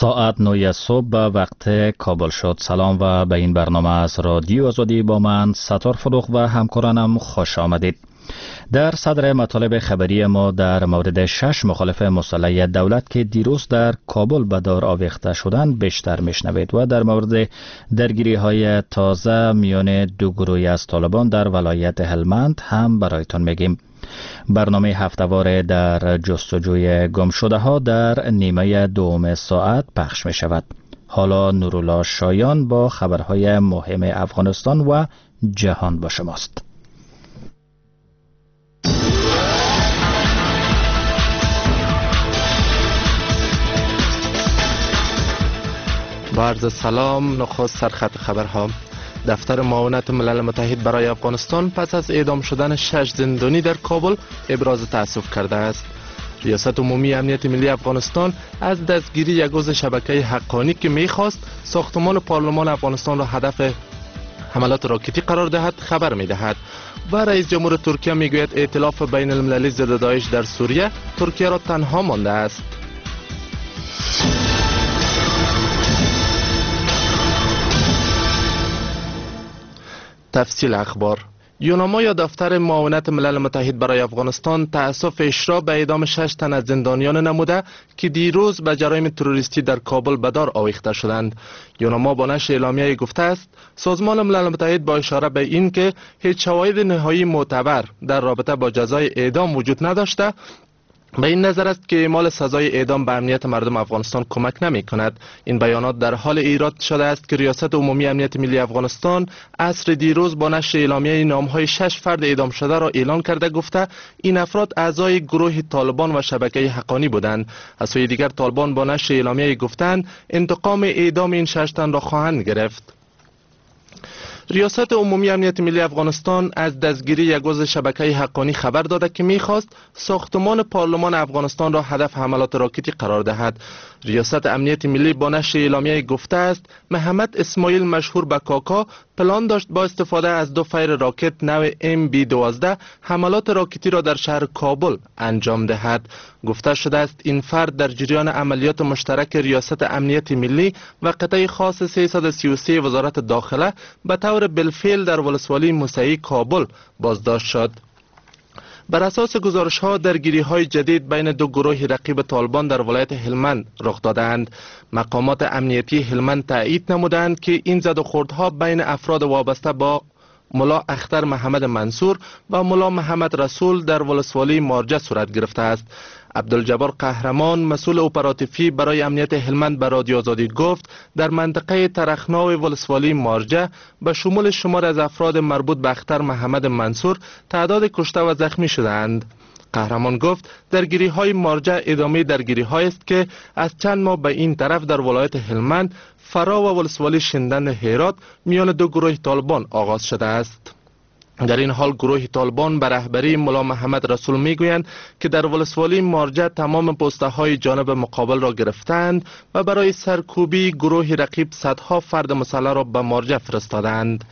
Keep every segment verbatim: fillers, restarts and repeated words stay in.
ساعت نه صبح به وقت کابل شد. سلام و به این برنامه از رادیو آزادی با من ستار فروغ و همکارانم خوش آمدید. در صدر مطالب خبری ما در مورد شش مخالف مسلح دولت که دیروز در کابل به دار آویخته شدند بیشتر میشنوید و در مورد درگیری های تازه میان دو گروهی از طالبان در ولایت هلمند هم برایتان میگیم. برنامه هفته‌وار در جستجوی گمشده ها در نیمه دوم ساعت پخش می شود. حالا نورالله شایان با خبرهای مهم افغانستان و جهان با شماست. با عرض سلام. نخست سرخط خبرها. دفتر معاونت ملل متحد برای افغانستان پس از اعدام شدن شش زندانی در کابل ابراز تأسف کرده است. ریاست عمومی امنیت ملی افغانستان از دستگیری یک عضو شبکه حقانی که می‌خواست ساختمان پارلمان افغانستان را هدف حملات راکتی قرار دهد خبر می‌دهد و رئیس جمهور ترکیه می‌گوید ائتلاف بین المللی ضد داعش در سوریه ترکیه را تنها مانده است. تفصیل اخبار. یوناما یا دفتر معاونت ملل متحد برای افغانستان تأسف را به اعدام شش تن از زندانیان نموده که دیروز به جرایم تروریستی در کابل به دار آویخته شدند. یوناما با نشر اعلامیه گفته است سازمان ملل متحد با اشاره به این که هیچ شواهد نهایی معتبر در رابطه با جزای اعدام وجود نداشته، به این نظر است که اعمال سزای اعدام به امنیت مردم افغانستان کمک نمی کند. این بیانات در حال ایراد شده است که ریاست عمومی امنیت ملی افغانستان عصر دیروز با نشر اعلامیه نامهای شش فرد اعدام شده را اعلان کرده گفته این افراد اعضای گروه طالبان و شبکه حقانی بودند. از سوی دیگر طالبان با نشر اعلامیه گفتند انتقام اعدام این شش تن را خواهند گرفت. ریاست عمومی امنیت ملی افغانستان از دستگیری یک عضو شبکه حقانی خبر داده که میخواست ساختمان پارلمان افغانستان را هدف حملات راکتی قرار دهد. ریاست امنیت ملی با نشر اعلامیه گفته است محمد اسماعیل مشهور به کاکا پلان داشت با استفاده از دو فیر راکت نو ام بی دوازده حملات راکتی را در شهر کابل انجام دهد. گفته شده است این فرد در جریان عملیات مشترک ریاست امنیت ملی و قطعه خاص سیصد و سی و سه وزارت داخله به طور بالفعل در ولسوالی موسعی کابل بازداشت شد. بر اساس گزارش ها درگیری های جدید بین دو گروه رقیب طالبان در ولایت هلمند رخ دادند. مقامات امنیتی هلمند تایید نمودند که این زد و خوردها بین افراد وابسته با ملا اختر محمد منصور و ملا محمد رسول در ولسوالی مارجه صورت گرفته است. عبدالجبار قهرمان مسئول اپراتیفی برای امنیت هلمند به رادیو آزادی گفت در منطقه ترخناو ولسوالی مارجه به شمول شمار از افراد مربوط به اختر محمد منصور تعداد کشته و زخمی شدند. قهرمان گفت درگیری های مارجه ادامه درگیری های است که از چند ماه به این طرف در ولایت هلمند فرا و ولسوالی شندن هرات میان دو گروه طالبان آغاز شده است. در این حال گروه طالبان به رهبری ملا محمد رسول میگویند که در ولسوالی مارجه تمام پسته های جانب مقابل را گرفتند و برای سرکوبی گروه رقیب صدها فرد مسلح را به مارجه فرستادند.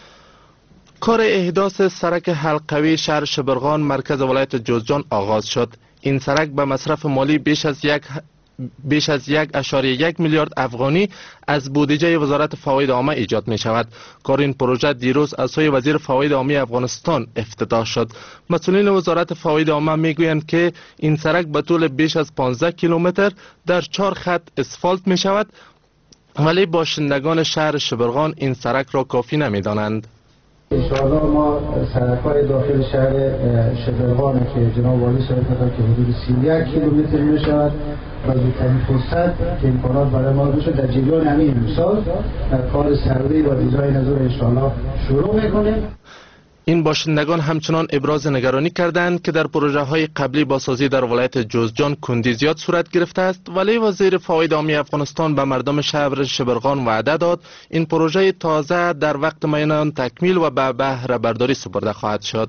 کار احداث سرک حلقوی شهر شبرغان مرکز ولایت جوزجان آغاز شد. این سرک به مصرف مالی بیش از یک بیش از یک اشاریه یک میلیارد افغانی از بودجه وزارت فواید عامه ایجاد می شود. کار این پروژه دیروز از سوی وزیر فواید عامه افغانستان افتتاح شد. مسئولین وزارت فواید عامه می گویند که این سرک به طول بیش از پانزده کیلومتر در چهار خط اسفالت می شود، ولی باشندگان شهر شبرغان این سرک را کافی نمی دانند. انشاءالله ما سرک‌های داخل شهر شبرغان که جناب والی صاحب گفت که حدود سی و یک کیلومتر میشود و زودترین فرصت که امکانات برای ما بشه در جریان همین امسال کار سروی و اجرای نظر انشاءالله شروع میکنیم. این باشندگان همچنان ابراز نگرانی کردند که در پروژه های قبلی بازسازی در ولایت جوزجان کندی زیاد صورت گرفته است، ولی وزیر فواید عامه افغانستان به مردم شهر شبرغان وعده داد این پروژه تازه در وقت معین تکمیل و به بهره برداری سپرده خواهد شد.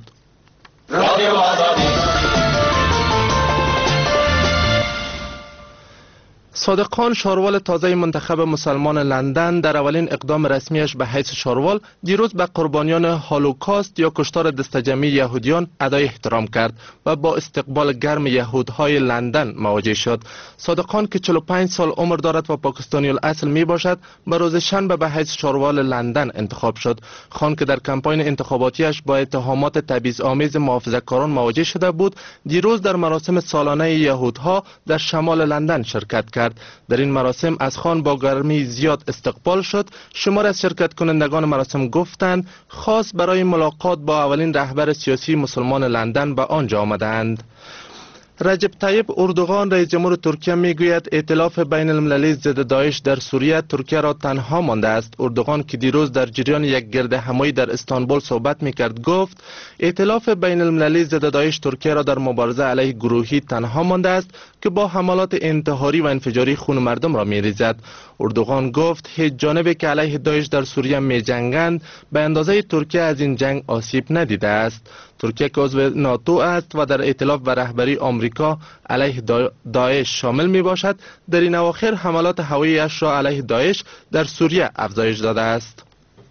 صادق خان، شاروال تازه منتخب مسلمان لندن، در اولین اقدام رسمیش به حیث شاروال دیروز به قربانیان هولوکاست یا کشتار دستجمعی یهودیان ادای احترام کرد و با استقبال گرم یهودهای لندن مواجه شد. صادق خان که چهل و پنج سال عمر دارد و پاکستانی الاصل می باشد، به روز شنبه به حیث شاروال لندن انتخاب شد. خان که در کمپاین انتخاباتیش با اتهامات تبعیض‌آمیز محافظه‌کاران مواجه شده بود، دیروز در مراسم سالانه یهودها در شمال لندن شرکت کرد. در این مراسم از خان با گرمی زیاد استقبال شد. شمار از شرکت کنندگان مراسم گفتند خاص برای ملاقات با اولین رهبر سیاسی مسلمان لندن به آنجا آمدند. رجب طیب اردوغان رئیس جمهور ترکیه میگوید ائتلاف بین المللی ضد داعش در سوریه ترکیه را تنها مانده است. اردوغان که دیروز در جریان یک گرد همایی در استانبول صحبت میکرد گفت ائتلاف بین المللی ضد داعش ترکیه را در مبارزه علیه گروهی تنها مانده است که با حملات انتحاری و انفجاری خون مردم را میریزد. اردوغان گفت هیچ جانبی که علیه داعش در سوریه میجنگند به اندازه ترکیه از این جنگ آسیب ندیده است. ترکیه که عضو ناتو است و در ائتلاف و رهبری آمریکا علیه داعش شامل می باشد، در این اواخر حملات هوایی‌اش را علیه داعش در سوریه افزایش داده است.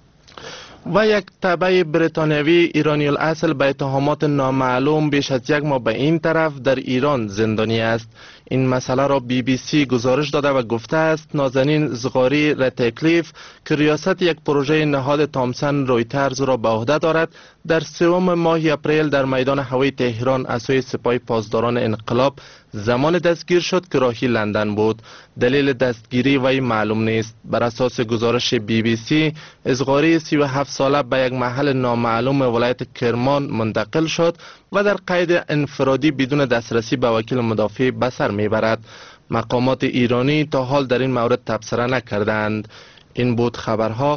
و یک تبع بریتانیوی ایرانی الاصل به اتهامات نامعلوم بیش از یک ماه به این طرف در ایران زندانی است. این مسئله را بی بی سی گزارش داده و گفته است نازنین زغاری رتکلیف که ریاست یک پروژه نهاد تامسن رویترز را به عهده دارد، در سوم ماه اپریل در میدان هوایی تهران از سوی سپاه پاسداران انقلاب زمان دستگیر شد که راهی لندن بود. دلیل دستگیری وی معلوم نیست. بر اساس گزارش بی بی سی، زغاری سی و هفت ساله به یک محل نامعلوم ولایت کرمان منتقل شد و در قید انفرادی بدون دسترسی به وکیل مدافع به سر میبرد. مقامات ایرانی تا حال در این مورد تبصره نکردند. این بود خبرها.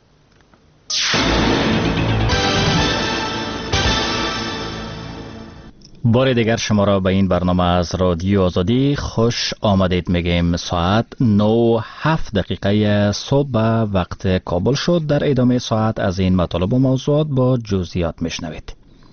بار دیگر شما را به این برنامه از رادیو آزادی خوش آمدید میگیم. ساعت نه هفت دقیقه صبح وقت کابل شد. در ادامه ساعت از این مطالب و موضوعات با جزئیات میشنوید.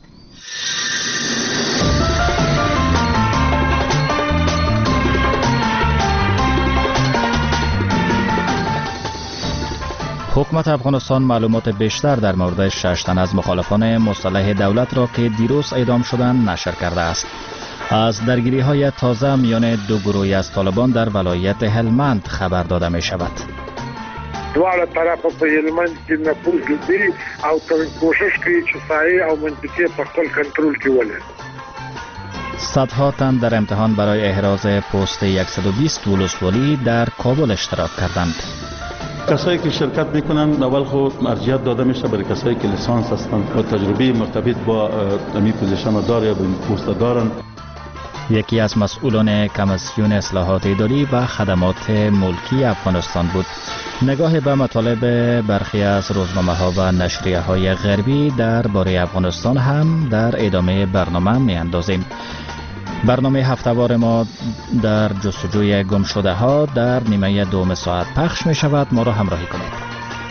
حکومت افغانستان معلومات بیشتر در مورد شش تن از مخالفان مسلح دولت را که دیروز اعدام شدند نشر کرده است. از درگیری های تازه میان دو گروهی از طالبان در ولایت هلمند خبر داده می شود. دواړه طرفه په هلمند کې نفوذ لري او کوشش کوي چې سایه او منطقه په خپل کنټرول کې ولري. صدها تن در امتحان برای احراز پست صد و بیست ولسوالی در کابل اشتراک کردند. کسایی که شرکت میکنن اول خود ارجحیت داده میشه برای کسایی که لیسانس هستند و تجربه مرتبط با امی پوزیشن داره یا به پست دارن. یکی از مسئولان کمیسیون اصلاحات اداری و خدمات ملکی افغانستان بود. نگاه به مطالب برخی از روزنامه ها و نشریه های غربی درباره افغانستان هم در ادامه برنامه می اندازیم. برنامه هفته‌وار ما در جستجوی گم شده ها در نیمه دوم ساعت پخش می شود. ما را همراهی کنید.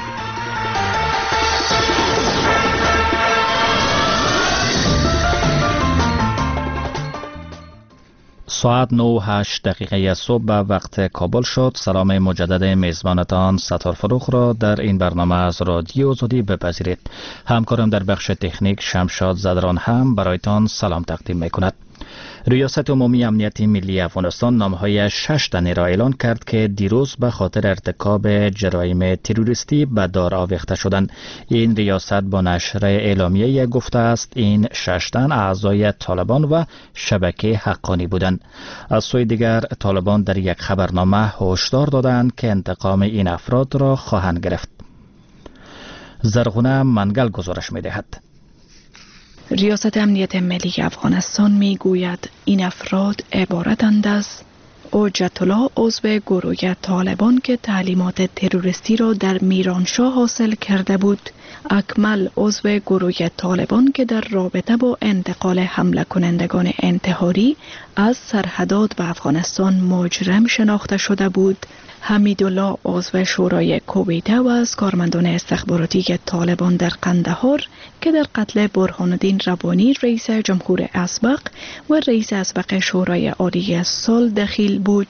ساعت نه و هشت دقیقه صبح به وقت کابل شد. سلام مجدد میزبانتان ستار فروخ را در این برنامه از رادیو آزادی بپذیرید. همکارم در بخش تکنیک شمشاد زدران هم برایتان سلام تقدیم می کند. ریاست عمومی امنیت ملی افغانستان نامهای شش تنی را اعلان کرد که دیروز به خاطر ارتکاب جرایم تروریستی به دار آویخته شدند. این ریاست با نشر اعلامیه گفته است این شش تن اعضای طالبان و شبکه حقانی بودند. از سوی دیگر طالبان در یک خبرنامه هشدار دادند که انتقام این افراد را خواهند گرفت. زرغونه منگل گزارش می دهد. ریاست امنیت ملی افغانستان می گوید این افراد عبارتند از حجت الله عضو گروه طالبان که تعلیمات تروریستی را در میرانشاه حاصل کرده بود، اکمل عضو گروه طالبان که در رابطه با انتقال حمله کنندگان انتحاری از سرحدات به افغانستان مجرم شناخته شده بود، حمیدالله عضو شورای کویته و از کارمندان استخباراتی طالبان در قندهار که در قتل برهان الدین ربانی رئیس جمهور اسبق و رئیس اسبق شورای عالی سال دخیل بود،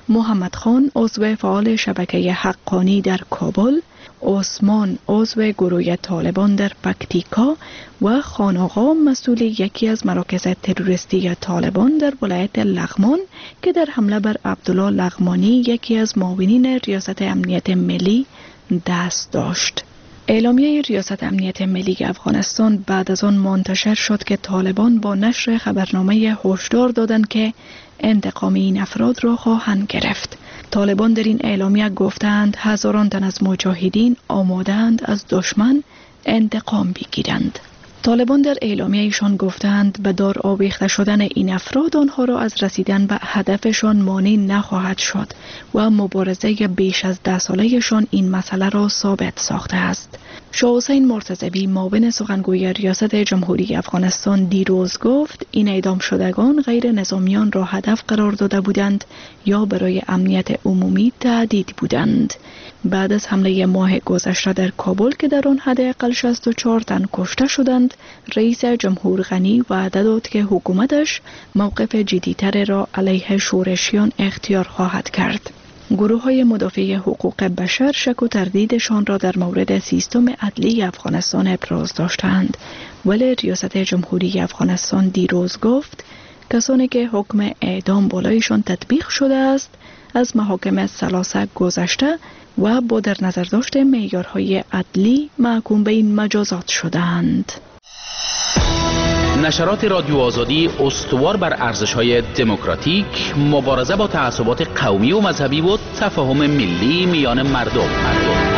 محمد خان عضو فعال شبکه حقانی در کابل، عثمان عضو گروه طالبان در پکتیکا و خان آقا مسئول یکی از مراکز تروریستی طالبان در ولایت لغمان که در حمله بر عبدالله لغمانی یکی از معاونین ریاست امنیت ملی دست داشت. اعلامیه ریاست امنیت ملی افغانستان بعد از آن منتشر شد که طالبان با نشر خبرنامه هشدار دادند که انتقام این افراد را خواهند گرفت. طالبان در این اعلامیه گفتند هزاران تن از مجاهدین آماده‌اند از دشمن انتقام بگیرند. طالبان در اعلامیه ایشان گفتند به دار آویخته شدن این افراد آنها را از رسیدن به هدفشان مانع نخواهد شد و مبارزه بیش از ده سالهشان این مسئله را ثابت ساخته است. شاه حسین مرتضوی معاون سخنگوی ریاست جمهوری افغانستان دیروز گفت این اعدام شدگان غیر نظامیان را هدف قرار داده بودند یا برای امنیت عمومی تهدید بودند. بعد از حمله ماه گذشته در کابل که در آن حداقل شصت و چهار تن کشته شدند، رئیس جمهور غنی وعده داد که حکومتش موقف جدی‌تر را علیه شورشیان اختیار خواهد کرد. گروه های مدافع حقوق بشر شک و تردیدشان را در مورد سیستم عدلی افغانستان ابراز داشتند، ولی ریاست جمهوری افغانستان دیروز گفت کسانی که حکم اعدام بالایشان تطبیق شده است از محاکم ثلاثه گذشته و با در نظر داشت معیارهای عدلی محکوم به این مجازات شدند. نشرات رادیو آزادی استوار بر ارزش‌های دموکراتیک، مبارزه با تعصبات قومی و مذهبی و تفاهم ملی میان مردم. مردم.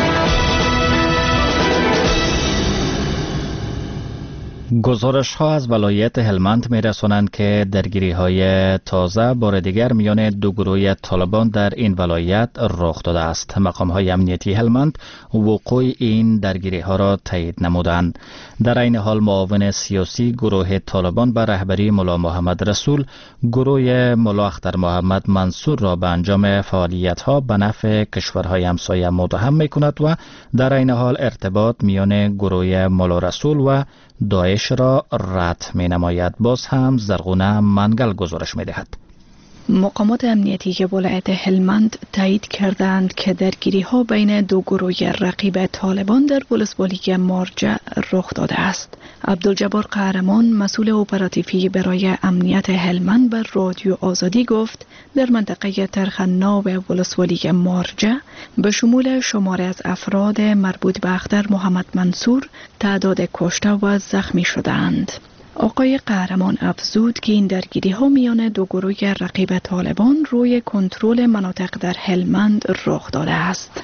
گزارش ها از ولایت هلمند می رسونند که درگیری های تازه بار دیگر میان دو گروه طالبان در این ولایت رخ داده است. مقام های امنیتی هلمند وقوع این درگیری ها را تایید نمودند. در این حال معاون سیاسی گروه طالبان به رهبری ملا محمد رسول گروه ملا اختر محمد منصور را به انجام فعالیت ها به نفع کشورهای همسایه متهم می کند و در این حال ارتباط میان گروه ملا رسول و داعش را رد می نماید. باز هم زرغونه منگل گزارش می دهد. مقامات امنیتی ولایت هلمند تایید کردند که درگیری ها بین دو گروه رقیب طالبان در ولسوالی مارجه رخ داده است. عبدالجبار قهرمان مسئول اپراتیوی برای امنیت هلمند بر رادیو آزادی گفت در منطقه ترخنا و ولسوالی مارجه به شمول شماره از افراد مربوط به اختر محمد منصور تعداد کشته و زخمی شدند. آقای قهرمان افزود که این درگیری ها میان دو گروه رقیب طالبان روی کنترل مناطق در هلمند رخ داده است.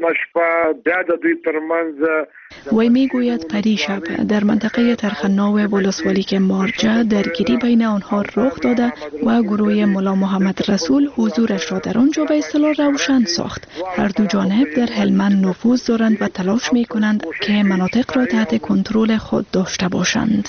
وی میگوید پریشب در منطقه ترخنا و ولسوالی مارجه درگیری بین آنها رخ داده و گروه ملا محمد رسول حضورش را در آنجا به اصطلاح روشن ساخت. هر دو جانب در هلمند نفوذ دارند و تلاش می کنند که مناطق را تحت کنترل خود داشته باشند.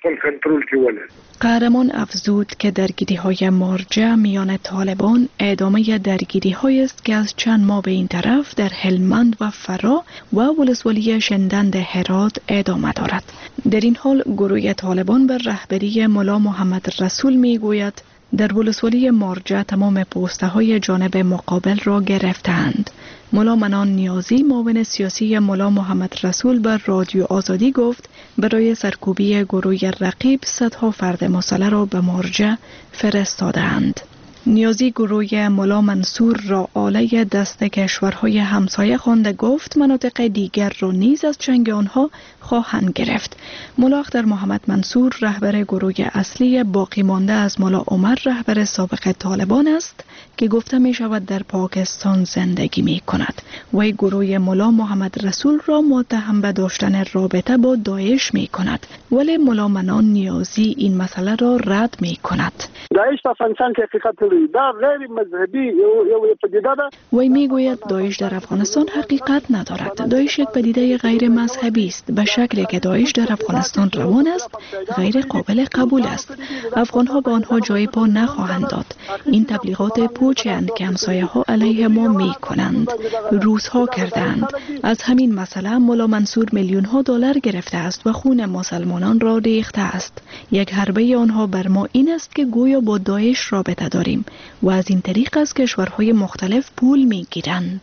قهرمان افزود که درگیری های مارجه میان طالبان ادامه درگیری های است که از چند ماه به این طرف در هلمند و فرا و ولسوالی شندند هرات ادامه دارد. در این حال گروه طالبان بر رهبری ملا محمد رسول می گوید در ولسوالی مارجه تمام پوسته های جانب مقابل را گرفتند. ملا منان نیازی معاون سیاسی ملا محمد رسول بر رادیو آزادی گفت برای سرکوبی گروه رقیب صدها فرد مسلح را به مارجه فرستادند. نیازی گروه ملا منصور را آله دست کشورهای همسایه خوانده گفت مناطق دیگر را نیز از چنگ آنها خواهند گرفت. ملا اختر محمد منصور رهبر گروه اصلی باقی مانده از ملا عمر رهبر سابق طالبان است که گفته می شود در پاکستان زندگی می کند. وی گروه ملا محمد رسول را متهم به داشتن رابطه با داعش می کند، ولی ملا منان نیازی این مسئله را رد می کند. داعش افغانستان که حقیقت دا غیر مذهبی یا پدیده ده. وی می گوید داعش در افغانستان حقیقت ندارد. داعش یک پدیده غیر مذهبی است. به شکلی که داعش در افغانستان روان است غیر قابل قبول است. افغان ها به آنها جای پا نخواهند داد. این تبلیغات پوچی اند که همسایه ها علیه ما می کنند. روس ها کردند. از همین مسئله ملا منصور میلیون ها دلار گرفته است و خون مسلمانان را ریخته است. یک حربه آنها بر ما این است که گویا با داعش رابطه داریم. داریم و از این طریق از کشورهای مختلف پول میگیرند.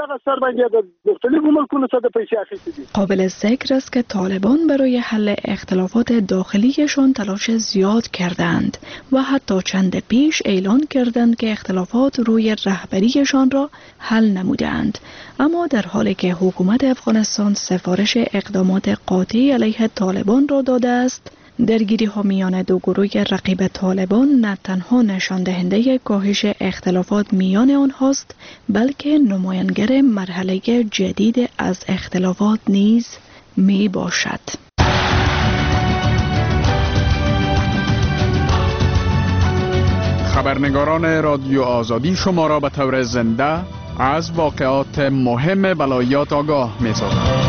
قابل ذکر است که طالبان برای حل اختلافات داخلیشان تلاش زیاد کردند و حتی چند پیش اعلان کردند که اختلافات روی رهبریشان را حل نمودند، اما در حالی که حکومت افغانستان سفارش اقدامات قاطعی علیه طالبان را داده است، درگیری ها میان دو گروه رقیب طالبان نه تنها نشان دهنده کاهش اختلافات میان آنهاست، بلکه نمایانگر مرحله جدید از اختلافات نیز می باشد. خبرنگاران رادیو آزادی شما را به طور زنده از واقعات مهم ولایات آگاه می سازند.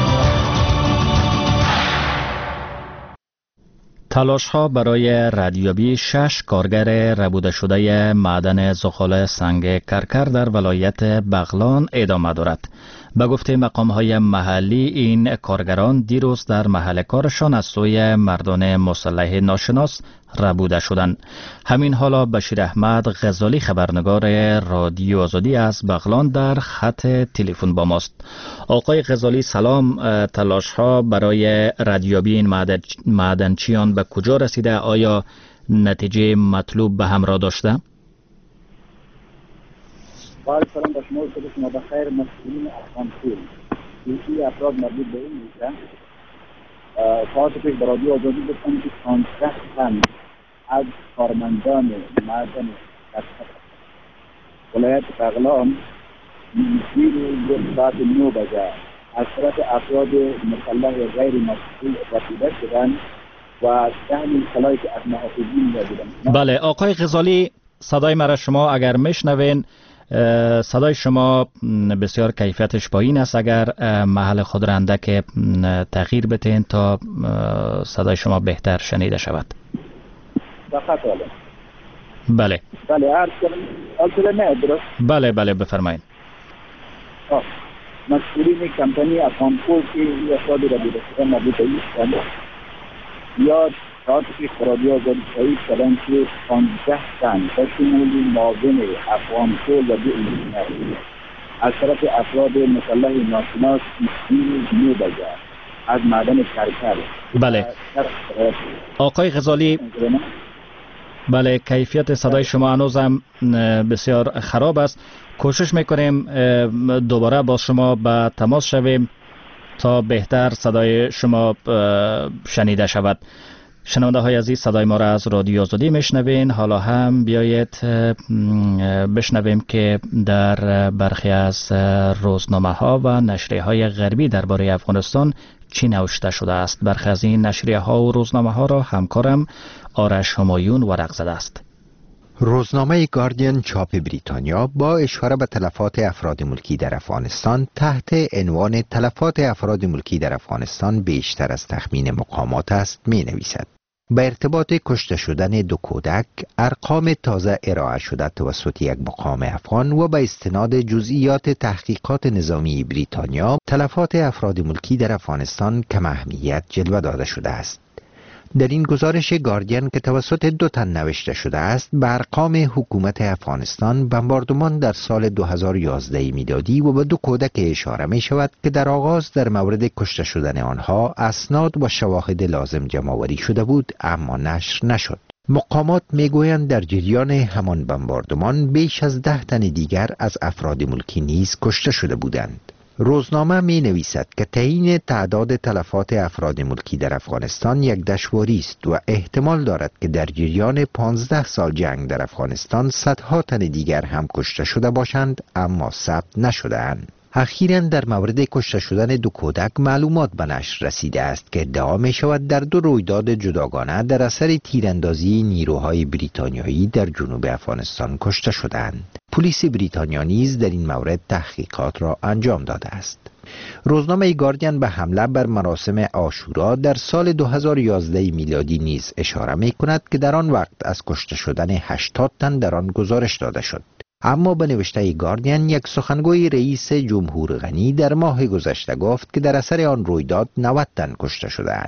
تلاش ها برای ردیابی شش کارگر ربوده شده معدن زغال سنگ کرکر در ولایت بغلان ادامه دارد. به گفته مقام های محلی، این کارگران دیروز در محل کارشان از سوی مردان مسلح ناشناس ربوده شدند. همین حالا بشیر احمد غزالی خبرنگار رادیو آزادی از بغلان در خط تلفن با ماست. آقای غزالی سلام، تلاش ها برای ردیابی این معدن معدنچیان به کجا رسیده؟ آیا نتیجه مطلوب به همراه داشته؟ با سلام به شما، صبح شما بخیر. مسئولین افغانستان یکی افراد مربوط به این میشن ساعت پیش به رادیو آزادی گفتن که پانزده تن از کارمندان معدن ولایت بغلان دیروز ساعت نه بجه از طرف افراد مسلح غیر مسئول رسیده شدند و ده سلاحی که از محافظین بودند. بله آقای غزالی، صدای مرا شما اگر میشنوین، صدای شما بسیار کیفیتش پایین است. اگر محل خود را اندک تغییر بتین تا صدای شما بهتر شنیده شود. بله بله عرض کنم. بله بله بفرمایید. مسئولین کمپانی افغانپور که این افرادی را بوده شدن مربوط به ایستند یا ساعت پیش رادیو آزادی تایید کردن که پانزده تن به شمول معاون افغانپور و دو انجینر از طرف افراد مسلح ناشناس دیروز نه بجه از معدن کرکر. بله آقای غزالی، بله کیفیت صدای شما هنوزم بسیار خراب است. کوشش میکنیم دوباره با شما به تماس شویم تا بهتر صدای شما شنیده شود. شنونده های عزیز، صدای ما را از رادیو آزادی میشنوین. حالا هم بیایید بشنویم که در برخی از روزنامه ها و نشریه های غربی درباره افغانستان چی نوشته شده است. برخی از این نشریه ها و روزنامه ها را همکارم آرش همایون ورق زده است. روزنامه گاردین چاپ بریتانیا با اشاره به تلفات افراد ملکی در افغانستان تحت عنوان تلفات افراد ملکی در افغانستان بیشتر از تخمین مقامات است می نویسد. به ارتباط کشته شدن دو کودک، ارقام تازه ارائه شده توسط یک مقام افغان و به استناد جزئیات تحقیقات نظامی بریتانیا، تلفات افراد ملکی در افغانستان کم اهمیت جلوه داده شده است. در این گزارش گاردین که توسط دو تن نوشته شده است، به ارقام حکومت افغانستان بمباردمان در سال دو هزار و یازده میلادی و به دو کودک اشاره می شود که در آغاز در مورد کشته شدن آنها اسناد و شواهد لازم جمع‌آوری شده بود، اما نشر نشد. مقامات میگویند در جریان همان بمباردمان بیش از ده تن دیگر از افراد ملکی نیز کشته شده بودند. روزنامه می نویسد که تعیین تعداد تلفات افراد ملکی در افغانستان یک دشواری است و احتمال دارد که در جریان پانزده سال جنگ در افغانستان صدها تن دیگر هم کشته شده باشند، اما ثبت نشده‌اند. اخیراً در مورد کشته شدن دو کودک معلومات به نشر رسیده است که ادعا می شود در دو رویداد جداگانه در اثر تیراندازی نیروهای بریتانیایی در جنوب افغانستان کشته شدند. پلیس بریتانیا نیز در این مورد تحقیقات را انجام داده است. روزنامه گاردین به حمله بر مراسم عاشورا در سال دو هزار و یازده میلادی نیز اشاره می کند که در آن وقت از کشته شدن هشتاد تن در آن گزارش داده شد. اما به نوشته گاردین، یک سخنگوی رئیس جمهور غنی در ماه گذشته گفت که در اثر آن رویداد نود تن کشته شده‌اند.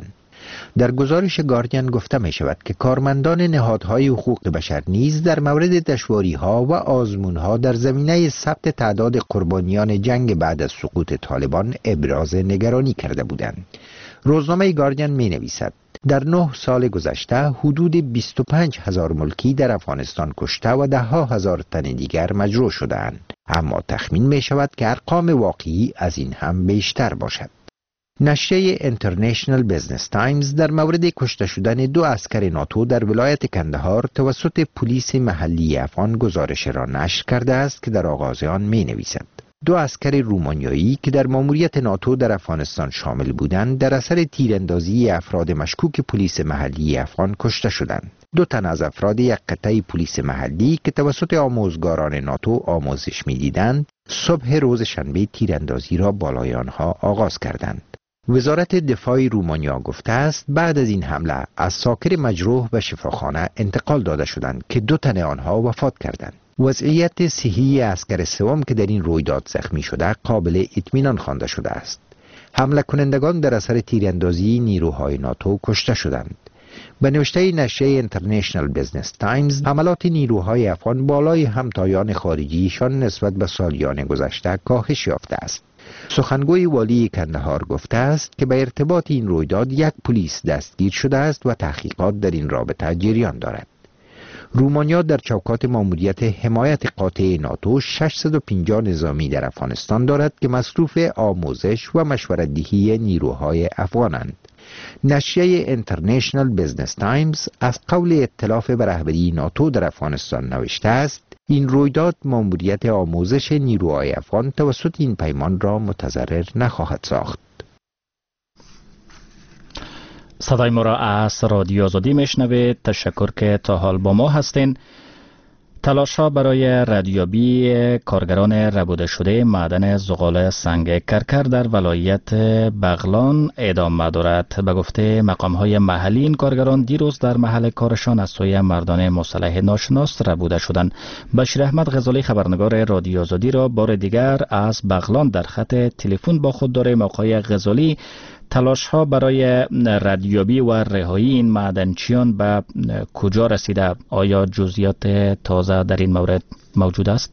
در گزارش گاردین گفته می شود که کارمندان نهادهای حقوق بشر نیز در مورد دشواری‌ها و آزمون‌ها در زمینه ثبت تعداد قربانیان جنگ بعد از سقوط طالبان ابراز نگرانی کرده بودند. روزنامه گاردین می نویسد در نه سال گذشته حدود بیست و پنج هزار ملکی در افغانستان کشته و ده ها هزار تن دیگر مجروح شدند، اما تخمین می شود که ارقام واقعی از این هم بیشتر باشد. نشریه اینترنشنال بزنس تایمز در مورد کشته شدن دو عسکر ناتو در ولایت کندهار توسط پلیس محلی افغان گزارش را نشر کرده است که در آغاز آن می نویسد دو عسکر رومانیایی که در ماموریت ناتو در افغانستان شامل بودند در اثر تیراندازی افراد مشکوک پلیس محلی افغان کشته شدند. دو تن از افراد یک قطعه پلیس محلی که توسط آموزگاران ناتو آموزش می‌دیدند صبح روز شنبه تیراندازی را بالای آنها آغاز کردند. وزارت دفاع رومانیا گفته است بعد از این حمله عساکر مجروح به شفاخانه انتقال داده شدند که دو تن آنها وفات کردند. وضعیت صحی عسکر سوم که در این رویداد زخمی شده قابل اطمینان خوانده شده است. حمله کنندگان در اثر تیراندازی نیروهای ناتو کشته شدند. به نوشته نشریه اینترنشنال بزنس تایمز حملات نیروهای افغان بالای همتایان خارجیشان نسبت به سالیان گذشته کاهش یافته است. سخنگوی والی کندهار گفته است که به ارتباط این رویداد یک پلیس دستگیر شده است و تحقیقات در این رابطه جریان دارد. رومانیا در چوکات ماموریت حمایت قاطع ناتو ششصد و پنجاه نظامی در افغانستان دارد که مصروف آموزش و مشورت‌دهی نیروهای افغانند. نشریه اینترنشنال بزنس تایمز از قول ائتلاف به رهبری ناتو در افغانستان نوشته است این رویداد ماموریت آموزش نیروهای افغان توسط این پیمان را متضرر نخواهد ساخت. صدای ما را از رادیو آزادی میشنوید. تشکر که تا حال با ما هستین. تلاش ها برای ردیابی کارگران ربوده شده معدن زغال سنگ کرکر در ولایت بغلان ادامه دارد. به گفته مقام های محلی این کارگران دیروز در محل کارشان از سوی مردان مسلح ناشناس ربوده شدند. بشیر احمد غزالی خبرنگار رادیو آزادی را بار دیگر از بغلان در خط تلفن با خود داریم. آقای غزالی، تلاش ها برای ردیابی و رهایی این معدنچیان به کجا رسیده؟ آیا جزئیات تازه در این مورد موجود است؟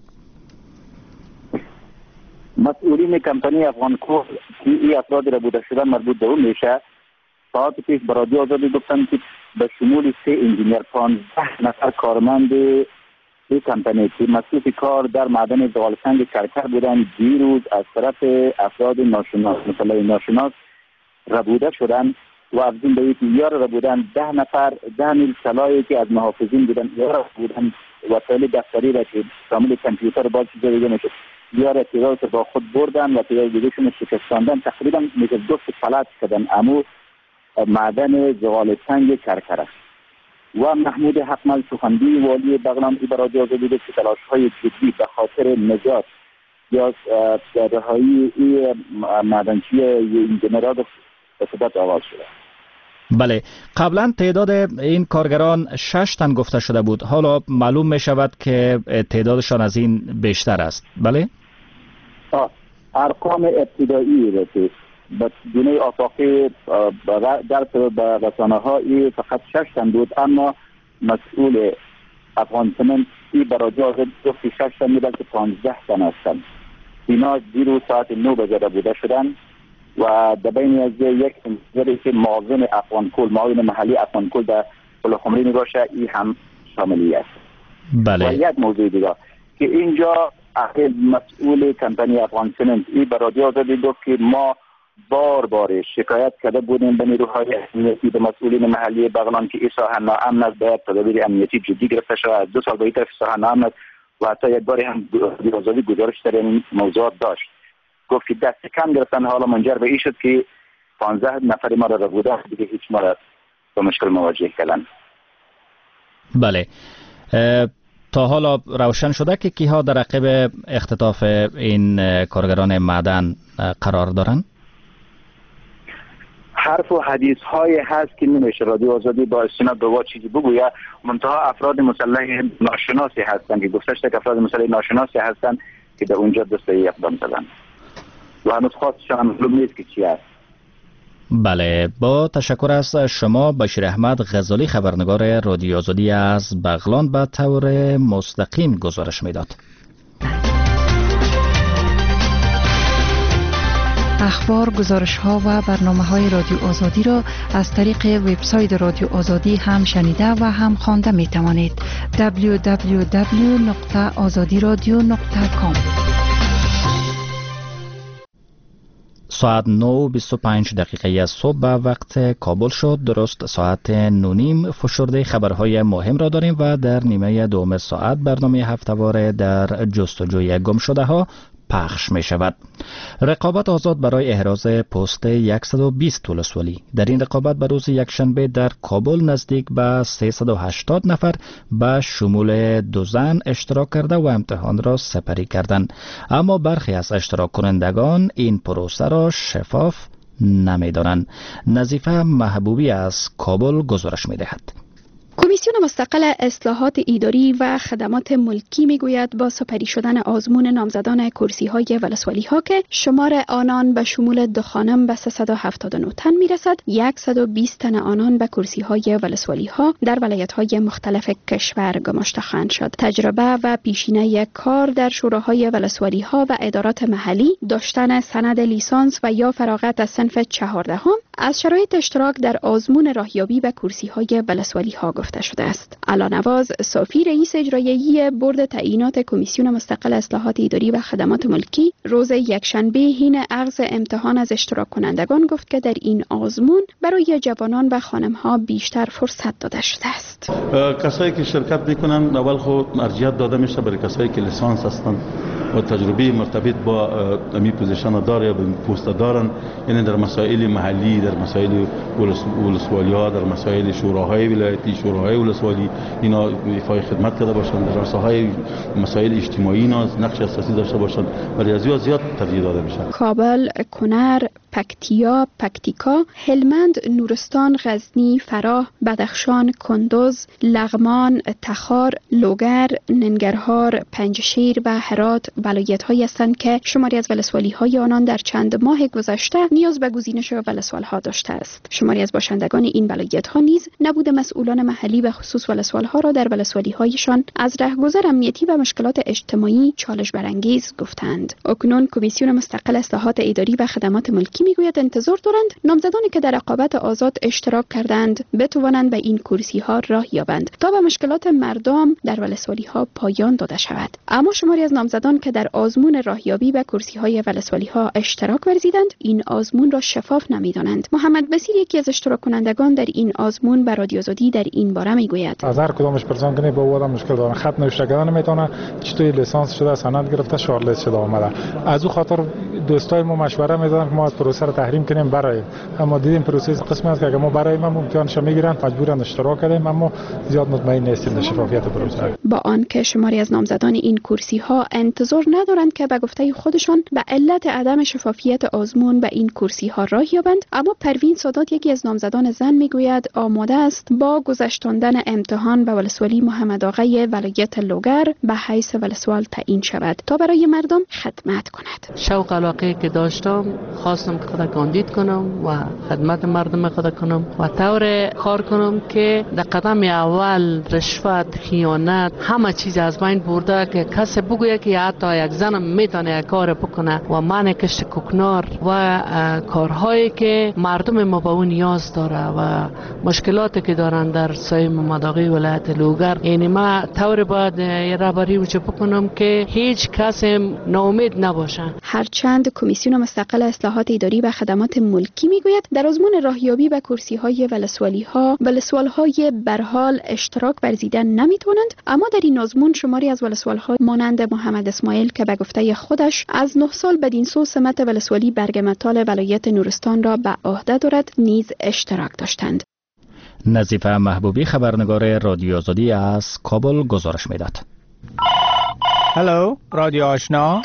مسئولین کمپانی افغانکول که این افراد ربوده شده مربوط به اون میشه ساعت پیش به رادیو آزادی گفتن که به شمول سه انجینیر پانزده نفر کارمند این کمپانی که مصروف کار در معدن زغال سنگ کرکر بودن دیروز از طرف افراد ناشناس مسلح ناشناس ربوده شدن و افزون به اینکه یار ربودن ده نفر ده نیل سلاحی که از محافظین بودن یار ربودن وسایل دفتری را که شامل کامپیوتر باز چیز دیگه نشد یار تعداد با خود بردن و تعداد دیگهشون شکستاندن تقریبا میشه دو فلات کردن امو معدن زغال سنگ کرکر است. و محمود حقمل سخنگوی والی بغلان ای برای آزادی که تلاش‌های جدی به خاطر نجات یا رهایی این معدنچی انجینرها به صورت آغاز شده. بله، قبلا تعداد این کارگران شش تن گفته شده بود، حالا معلوم می شود که تعدادشان از این بیشتر است. بله؟ آه. ارقام ابتدایی رسید به دونه آفاقی در رسانه های فقط شش تن بود، اما مسئول افغانستان ای برای آزاد گفت که شش تن بلکه پانزده تن هستند. اینا دیروز ساعت نو بزده بوده شدن و در بین از یک انتظاری که معاون افغانکول معاون محلی افغانکول در بلخمری می باشه ای هم شاملی است. بله. و یک موضوع دیگه که اینجا اخیر مسئول کمپانی افغانستان ای برای آزادی گفت که ما بار بار شکایت کرده بودیم به نیروهای امنیتی به مسئولین محلی بغلان که این ساحه ناامن است، باید تدابیر امنیتی جدی گرفته شود. از دو سال به این طرف ساحه ناامن است و حتی یک باری هم آزادی گزارش در این موضوع داشت. گفت که دست کم گرفتن حالا منجر به این شد که پانزده نفر ما را ربوده دیگه هیچ ما را با مشکل مواجه کردن. بله، تا حالا روشن شده که کیها در عقب اختطاف این کارگران معدن قرار دارن؟ حرف و حدیث های هست که نمیشه رادیو آزادی با استناد به چیزی بگوید. منتها افراد مسلح ناشناسی هستند که گفته شده که افراد مسلح ناشناسی هستند که در اونجا دسته اقدام زدن و هنوز خواستشان معلوم نیست که چی است. بله، با تشکر از شما بشیر احمد غزالی، خبرنگار رادیو آزادی از بغلان، به طور مستقیم گزارش میداد. اخبار، گزارش‌ها و برنامه‌های رادیو آزادی را از طریق وبسایت رادیو آزادی هم شنیده و هم خوانده می‌توانید. دبلیو دبلیو دبلیو نقطه آزادی رادیو نقطه کام. ساعت نه و بیست و پنج دقیقه از صبح به وقت کابل شد. درست ساعت نه و نیم فشرده خبرهای مهم را داریم و در نیمه دوم ساعت برنامه هفته‌واره در جستجوی گم شده ها پخش می شود. رقابت آزاد برای احراز پست صد و بیست ولسوالی. در این رقابت به روز یکشنبه در کابل نزدیک به سیصد و هشتاد نفر به شمول دو زن اشتراک کرده و امتحان را سپری کردند، اما برخی از اشتراک کنندگان این پروسه را شفاف نمی دانند. نظیفه محبوبی از کابل گزارش می دهد. کمیسیون مستقل اصلاحات اداری و خدمات ملکی میگوید با سپری شدن آزمون نامزدان کرسی های ولسوالی ها که شمار آنان به شمول دو خانم به سیصد و هفتاد و نه تن میرسد، صد و بیست تن آنان به کرسی های ولسوالی ها در ولایت های مختلف کشور گماشته خواهند شد. تجربه و پیشینه کار در شوراهای ولسوالی ها و ادارات محلی، داشتن سند لیسانس و یا فراغت از صنف چهاردهم از شرایط اشتراک در آزمون راهیابی به کرسی های ولسوالی ها گفته شده است. علانواز صافی، رئیس اجرایی بورد تعیینات کمیسیون مستقل اصلاحات اداری و خدمات ملکی، روز یکشنبه حین اخذ امتحان از اشتراک کنندگان گفت که در این آزمون برای جوانان و خانم‌ها بیشتر فرصت داده شده است. کسایی که شرکت میکنن اول خود ارجحیت داده میشه برای کسایی که لیسانس هستند و تجربه مرتبط با امی پوزیشن داره یا پست دارن، یعنی در مسائل محلی، در مسائل ولسوالی ها، در مسائل شوراهای ولایتی، شوراهای ولسوالی اینا ایفای خدمت کرده باشن، در رساهای مسائل اجتماعی اینا نقش اساسی داشته باشن. برای از زیاد ترجیح داده میشه. کابل، کنر، پکتیا، پکتیکا، هلمند، نورستان، غزنی، فراه، بدخشان، کندوز، لغمان، تخار، لوگر، ننگرهار، پنجشیر و هرات ولایت‌هایی هستند که شماری از ولسوالی‌های آنان در چند ماه گذشته نیاز به گزینش ولسوال‌ها داشته است. شماری از باشندگان این ولایت‌ها نیز نبود مسئولان محلی به خصوص ولسوال‌ها را در ولسوالی‌هایشان از رهگذر امنیتی و مشکلات اجتماعی چالش برانگیز گفتند. اکنون کمیسیون مستقل اصلاحات اداری و خدمات ملکی میگوید انتظار دارند نامزدانی که در رقابت آزاد اشتراک کردند بتوانند به این کرسی‌ها راه یابند تا به مشکلات مردم در ولسوالی‌ها پایان داده شود. اما شماری از نامزدان که در آزمون راهیابی به کرسی‌های ولسوالی‌ها اشتراک ورزیدند این آزمون را شفاف نمی‌دانند. محمد بصیر، یکی از اشتراک کنندگان در این آزمون، به رادیو آزادی در این باره میگوید: از هر کدامش پرسان کنی با اون مشکل دارن، خط نوشته کردن نمیتونه، چطوری لیسانس شده، سند گرفته، شارلت شده آمده. از او خاطر دوستای ما مشوره میدادن که ما از پروسه رو تحریم کنیم برای، اما دیدیم پروسه قسمی است که اگه ما برای ما ممکنه میگیرن مجبورن اشتراک کنیم، اما زیاد مطمئن نیستیم در شفافیت پروسه. با آنکه شماری از نامزدان این کرسی ها انتظار ندارند که به گفته خودشان به علت عدم شفافیت آزمون به این کرسی ها راه یابند، اما پروین سادات، یکی از نامزدان زن، میگوید آماده است با گذشتاندن امتحان به ولسوالی محمد آقای ولایت لوگر به حیث ولسوال تعیین شود تا برای مردم خدمت کند. شوق علاقه که داشتم خواستم که خود کاندید کنم و خدمت مردم خود کنم و طور کار کنم که در قدم اول رشوت، خیانت، همه چیز از بین برده که کسی بگوید که حتی یک زن میتونه یک کار بکنه و من کشت کوکنار و کارهایی که مردم ما به اون نیاز داره و مشکلاتی که دارن در سای محمد آقای ولایت لوگر، یعنی ما طور باید رهبری وجود بکنم که هیچ کسی ناامید نباشه. هرچند کمیسیون مستقل اصلاحات اداری و خدمات ملکی میگوید در آزمون راهیابی به کرسی‌های ولسوالی‌ها ولسوال‌های برحال اشتراک ورزیدن نمیتوانند، اما در این آزمون شماری از ولسوال‌ها مانند محمد اسماعیل که به گفته خودش از نه سال بدین سو سمت ولسوالی برگمتال ولایت نورستان را به عهده دارد نیز اشتراک داشتند. نظیفه محبوبی، خبرنگار رادیو آزادی از کابل گزارش میداد. هلو رادیو آشنا،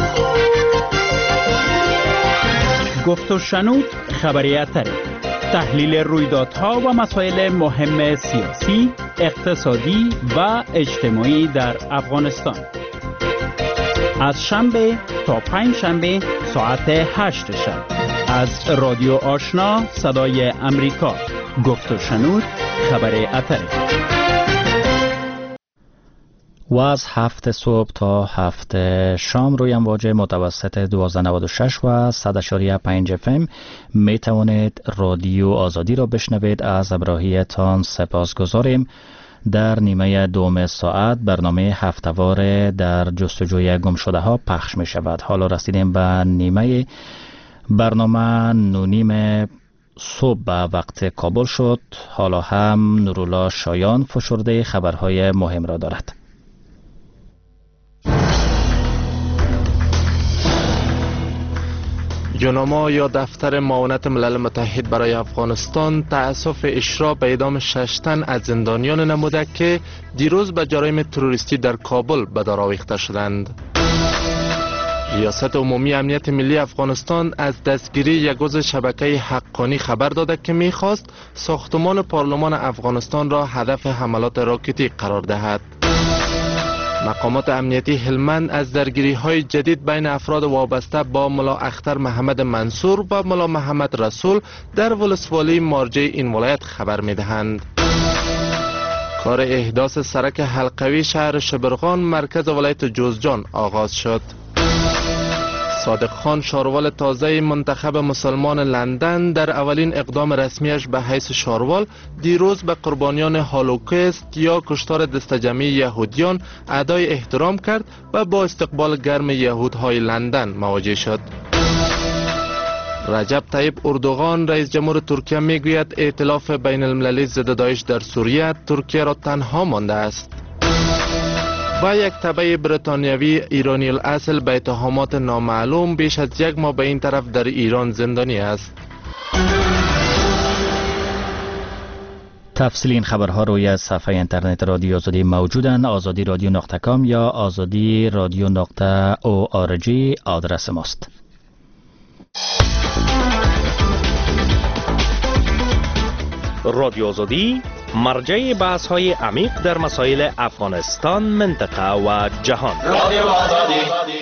گفت و شنود خبریت، تحلیل رویدادها و مسائل مهم سیاسی، اقتصادی و اجتماعی در افغانستان، از شنبه تا پنج شنبه ساعت هشت شب از رادیو آشنا صدای امریکا، گفت و شنود خبر اتری. و از هفت صبح تا هفت شام روی امواج متوسط دوازده نود و شش و صد و پنج اف ام می توانید رادیو آزادی را بشنوید. از ابراهیتان سپاس گذاریم. در نیمه دوم ساعت برنامه هفته‌وار در جستجوی گم شده ها پخش می شود. حالا رسیدیم به نیمه برنامه نونیم صبح به وقت کابل شد. حالا هم نورالله شایان فشرده خبرهای مهم را دارد. یوناما یا دفتر معاونت ملل متحد برای افغانستان تأسف اشرا به اعدام شش تن از زندانیان نموده که دیروز به جرایم تروریستی در کابل به دار آویخته شدند. ریاست عمومی امنیت ملی افغانستان از دستگیری یک عضو شبکه حقانی خبر داده که می‌خواست ساختمان پارلمان افغانستان را هدف حملات راکتی قرار دهد. مقامات امنیتی هلمند از درگیری‌های جدید بین افراد وابسته با ملا اختر محمد منصور و ملا محمد رسول در ولسوالی مرجع این ولایت خبر می‌دهند. کار احداث سرک حلقوی شهر شبرغان مرکز ولایت جوزجان آغاز شد. صادق خان شاروال تازه منتخب مسلمان لندن در اولین اقدام رسمیش به حیث شاروال دیروز به قربانیان هولوکاست یا کشتار دستجمعی یهودیان ادای احترام کرد و با استقبال گرم یهودهای لندن مواجه شد. رجب طیب اردوغان رئیس جمهور ترکیه میگوید ائتلاف بین المللی ضد داعش در سوریه ترکیه را تنها مانده است. و یک تبع بریتانیوی ایرانی الاصل به اتهامات نامعلوم بیش از یک ماه به این طرف در ایران زندانی است. تفصیل این خبرها روی صفحه اینترنت رادیو آزادی موجودند. آزادی رادیو نقطه کام یا آزادی رادیو نقطه او آر جی آدرس ماست. رادیو آزادی مرجع بحث های عمیق در مسائل افغانستان، منطقه و جهان. رادیو آزادی.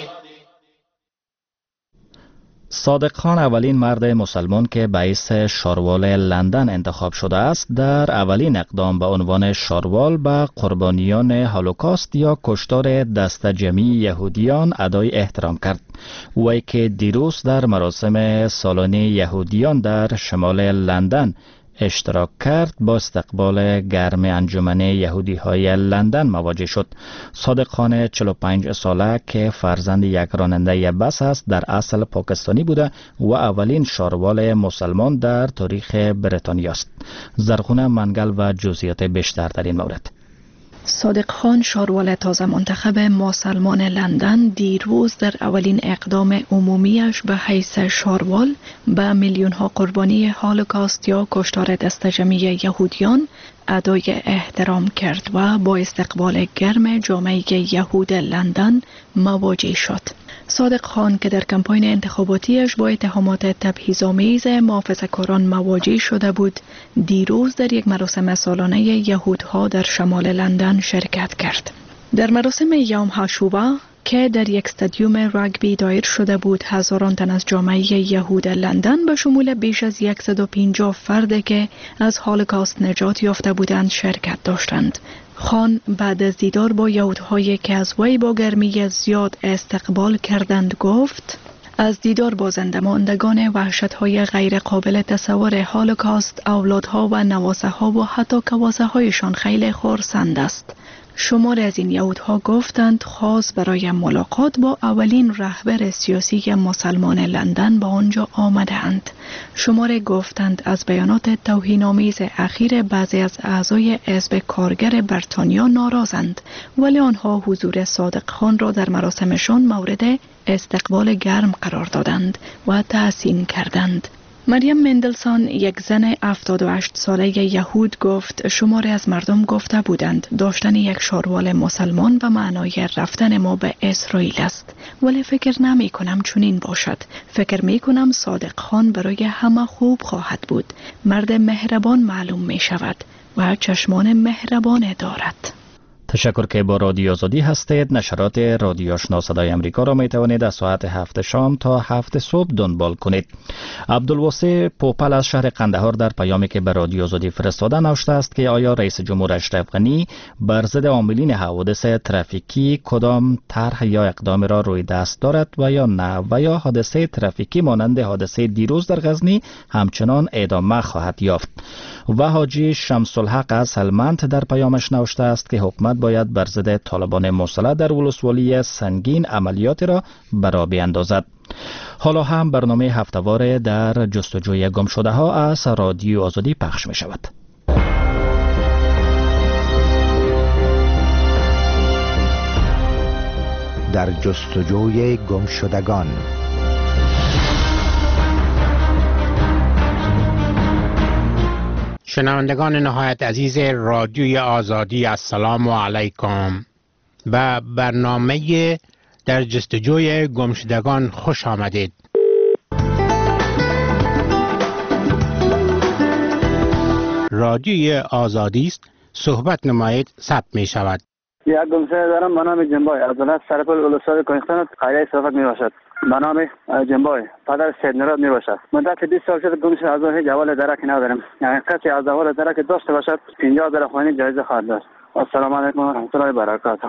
صادق خان اولین مرد مسلمان که باعث شاروال لندن انتخاب شده است در اولین اقدام به عنوان شاروال به قربانیان هولوکاست یا کشتار دستجمعی یهودیان ادای احترام کرد. وی که دیروز در مراسم سالانه یهودیان در شمال لندن اشتراک کرد با استقبال گرم انجمن یهودی های لندن مواجه شد. صادق خان چهل و پنج ساله که فرزند یک راننده بس است در اصل پاکستانی بوده و اولین شاروال مسلمان در تاریخ بریتانیا است. زرخونه منگل و جزئیات بیشتر در این مورد. صادق خان شاروال تازه منتخب مسلمان لندن دیروز در اولین اقدام عمومیش به حیث شاروال به میلیون ها قربانی هولوکاست یا کشتار دستجمعی یهودیان ادای احترام کرد و با استقبال گرم جامعه یهود لندن مواجه شد. صادق خان که در کمپاین انتخاباتیش با اتهامات تبعیض‌آمیز محافظه‌کاران مواجه شده بود، دیروز در یک مراسم سالانه یهودها در شمال لندن شرکت کرد. در مراسم یوم هاشوبا که در یک استادیوم راگبی دایر شده بود، هزاران تن از جامعه یهود لندن به شمول بیش از صد و پنجاه فرد که از هولوکاست نجات یافته بودند شرکت داشتند. خان بعد از دیدار با یهودهایی که از وی با گرمی زیاد استقبال کردند گفت: از دیدار با زنده ماندگان وحشت‌های غیر قابل تصور هولوکاست، اولادها و نواسه‌ها و حتی کواسه‌هایشان خیلی خرسند است. شمار از این یهودها گفتند خاص برای ملاقات با اولین رهبر سیاسی مسلمان لندن با آنجا آمدند. شمار گفتند از بیانات توهین‌آمیز اخیر بعضی از اعضای حزب کارگر بریتانیا ناراضند، ولی آنها حضور صادق خان را در مراسمشان مورد استقبال گرم قرار دادند و تحسین کردند. مریم مندلسون، یک زن هفتاد و هشت ساله یهود، گفت شماری از مردم گفته بودند داشتن یک شاروال مسلمان و معنای رفتن ما به اسرائیل است، ولی فکر نمی کنم چنین باشد. فکر می کنم صادق خان برای همه خوب خواهد بود. مرد مهربان معلوم می شود و چشمان مهربان دارد. تشکر که با رادیو آزادی هستید. نشرات رادیو آشنا صدای امریکا را می توانید از ساعت هفت شام تا هفت صبح دنبال کنید. عبدالواسع پوپل از شهر قندهار در پیامی که به رادیو آزادی فرستاده نوشته است که آیا رئیس جمهور اشرف غنی بر ضد عاملین حوادث ترافیکی کدام طرح یا اقدام را روی دست دارد و یا نه، و یا حادثه ترافیکی مانند حادثه دیروز در غزنی همچنان ادامه خواهد یافت. و حاجی شمس الحق از هلمند در پیامش نوشته است که حکومت باید بر ضد طالبان مسلح در ولسوالی سنگین عملیات را برا بیاندازد. حالا هم برنامه هفته‌وار در جستجوی گم شده ها از رادیو آزادی پخش می شود. در جستجوی گم شدگان. شنوندگان نهایت عزیز رادیوی آزادی، السلام علیکم. به برنامه در جستجوی گمشدگان خوش آمدید. رادیوی آزادی است، صحبت نمایید ثبت می شود. یک گمشده دارم به نام جنبای از ولایت سرپل ولسوالی کوهستان قریه صحبت می باشد. به نام جنبای پدر سید نراد می باشد. مدت بیست سال شد گم شده، از هیچ اول درک ندارم. یعنی کسی از اول درک داشته باشد پنجاه درخوانی جایزه خواهد داشت. السلام علیکم و رحمت الله و برکاته.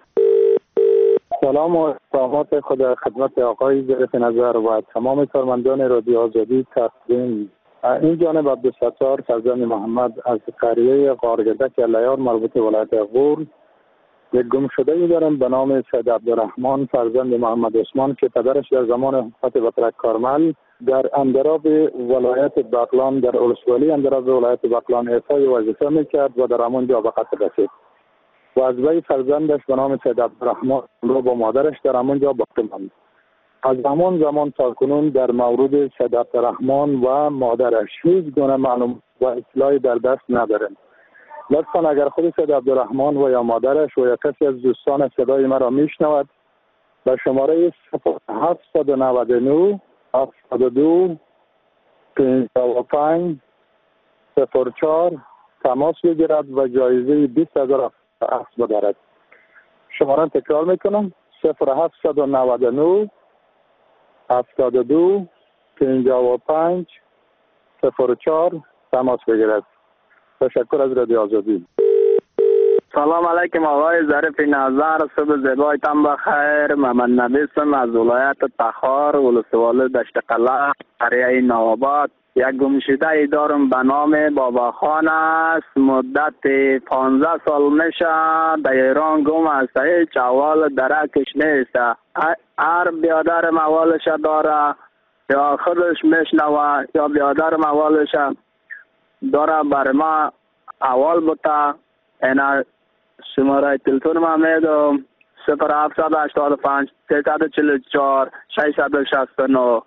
سلام و احترامات خود خدمت آقای ظریف نظر و تمام کارمندان رادیو آزادی تقدیم. این جانب عبدالستار فرزند محمد از قریه قارگدک لیار مربوط به ولایت غور. یک گم شده ای دارم به نام سید عبدالرحمن فرزند محمد عثمان که پدرش در زمان حکومت بطرک کارمل در اندراب ولایت بغلان در ولسوالی اندراب ولایت بغلان احصای وظیفه میکرد و در همونجا به قتل رسید. و از وی فرزندش به نام سید عبدالرحمن رو با مادرش در همونجا باقی ماند. از همان زمان تا کنون در مورد سید عبدالرحمن و مادرش هیچ گونه معلومات و اطلاعی در دست نداریم. لطفاً اگر خود سید عبدالرحمن و یا مادرش و یا کسی از دوستان صدای مرا میشنود به شماره هفت نه نه هفت دو پنجاه و پنج صفر چهار تماس بگیرد و جایزه بیست هزار افغان بدارد. شماره تکرار میکنم صفر هفت نه نه هفت دو پنجاه و پنج صفر چهار تماس بگیرد. تشکر از رادیو آزادی. سلام علیکم آقای ظریف نظر، صبح زیبایتان بخیر. محمد نبیسم از ولایت تخار ولسوالی دشت قلعه قریه نوآباد. یک گمشده ای دارم به نام بابا خان است. مدت پانزده سال میشه در ایران گم است. هیچ احوال درکش نیست. هر بیادرم احوالش داره یا خودش میشنوه یا بیادرم احوالش داره بر ما احوال بوده. اینا شماره تلفن ما میدم صفر هفت هشت پنج سیصد چهل و چهار ششصد و شصت و نه.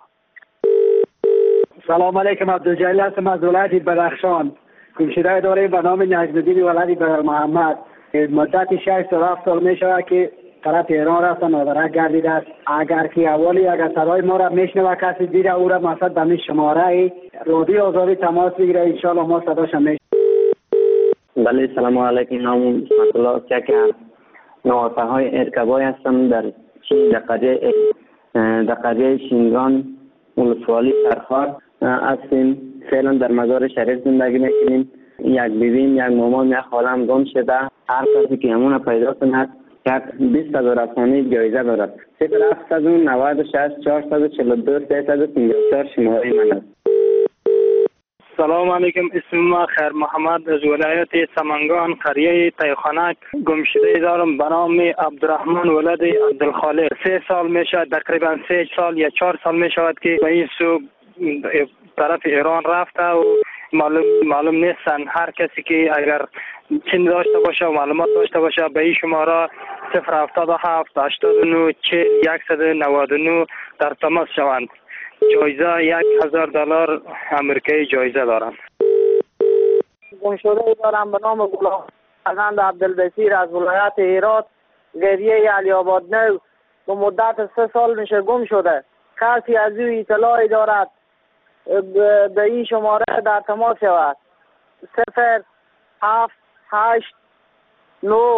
سلام علیکم، عبدالجلیل هستم از ولایت بدخشان. گمشده داریم به نام نجم‌الدین ولد بدر محمد. مدت شش تا هفت سال می شود که طرف ایران رفتن و درک گردیده است. اگر که اولی اگر صدای ما را میشنوه کسی دیده او را مثلا به می شماره رادیو آزادی تماس بگیره، انشالله ما صداش میشنویم. بله سلام علیکم، نام اسمت الله چکر نواسه های ارکبای هستم در چین در قریه در قریه شینگان ولسوالی سرخار هستیم. فعلا در مزار شریف زندگی میکنیم. یک بیویم یک مامان یک خالم گم شده. هر کسی که همون پیدا کند یک بیست هزار افغانی جایزه دارد. صفر هفت نه شش چهارصد و چهل و دو سیصد و پنجاه و چهار شماره من است. سلام علیکم، اسم ما خیر محمد از ولایت سمنگان قریه تایخانک. گمشده دارم به نام عبدالرحمن ولد عبدالخالق. سه سال میشه، تقریبا سه سال یا چهار سال میشود که به این سو طرف ایران رفته و معلوم معلوم نیستن. هر کسی که اگر چین داشته باشه و معلومات داشته باشه به این شماره صفر هفتاد و هفت هشتاد و نه چهل صد و نود و نه در تماس شوند. جایزه یک هزار دلار امریکایی جایزه دارم. گمشده دارم به نام غلام فرزند عبدالبصیر از ولایت هرات قریه علی آباد نو. به مدت سه سال میشه گم شده. کسی از او اطلاعی دارد به این شماره در تماس شود. صفر هفت هشت نه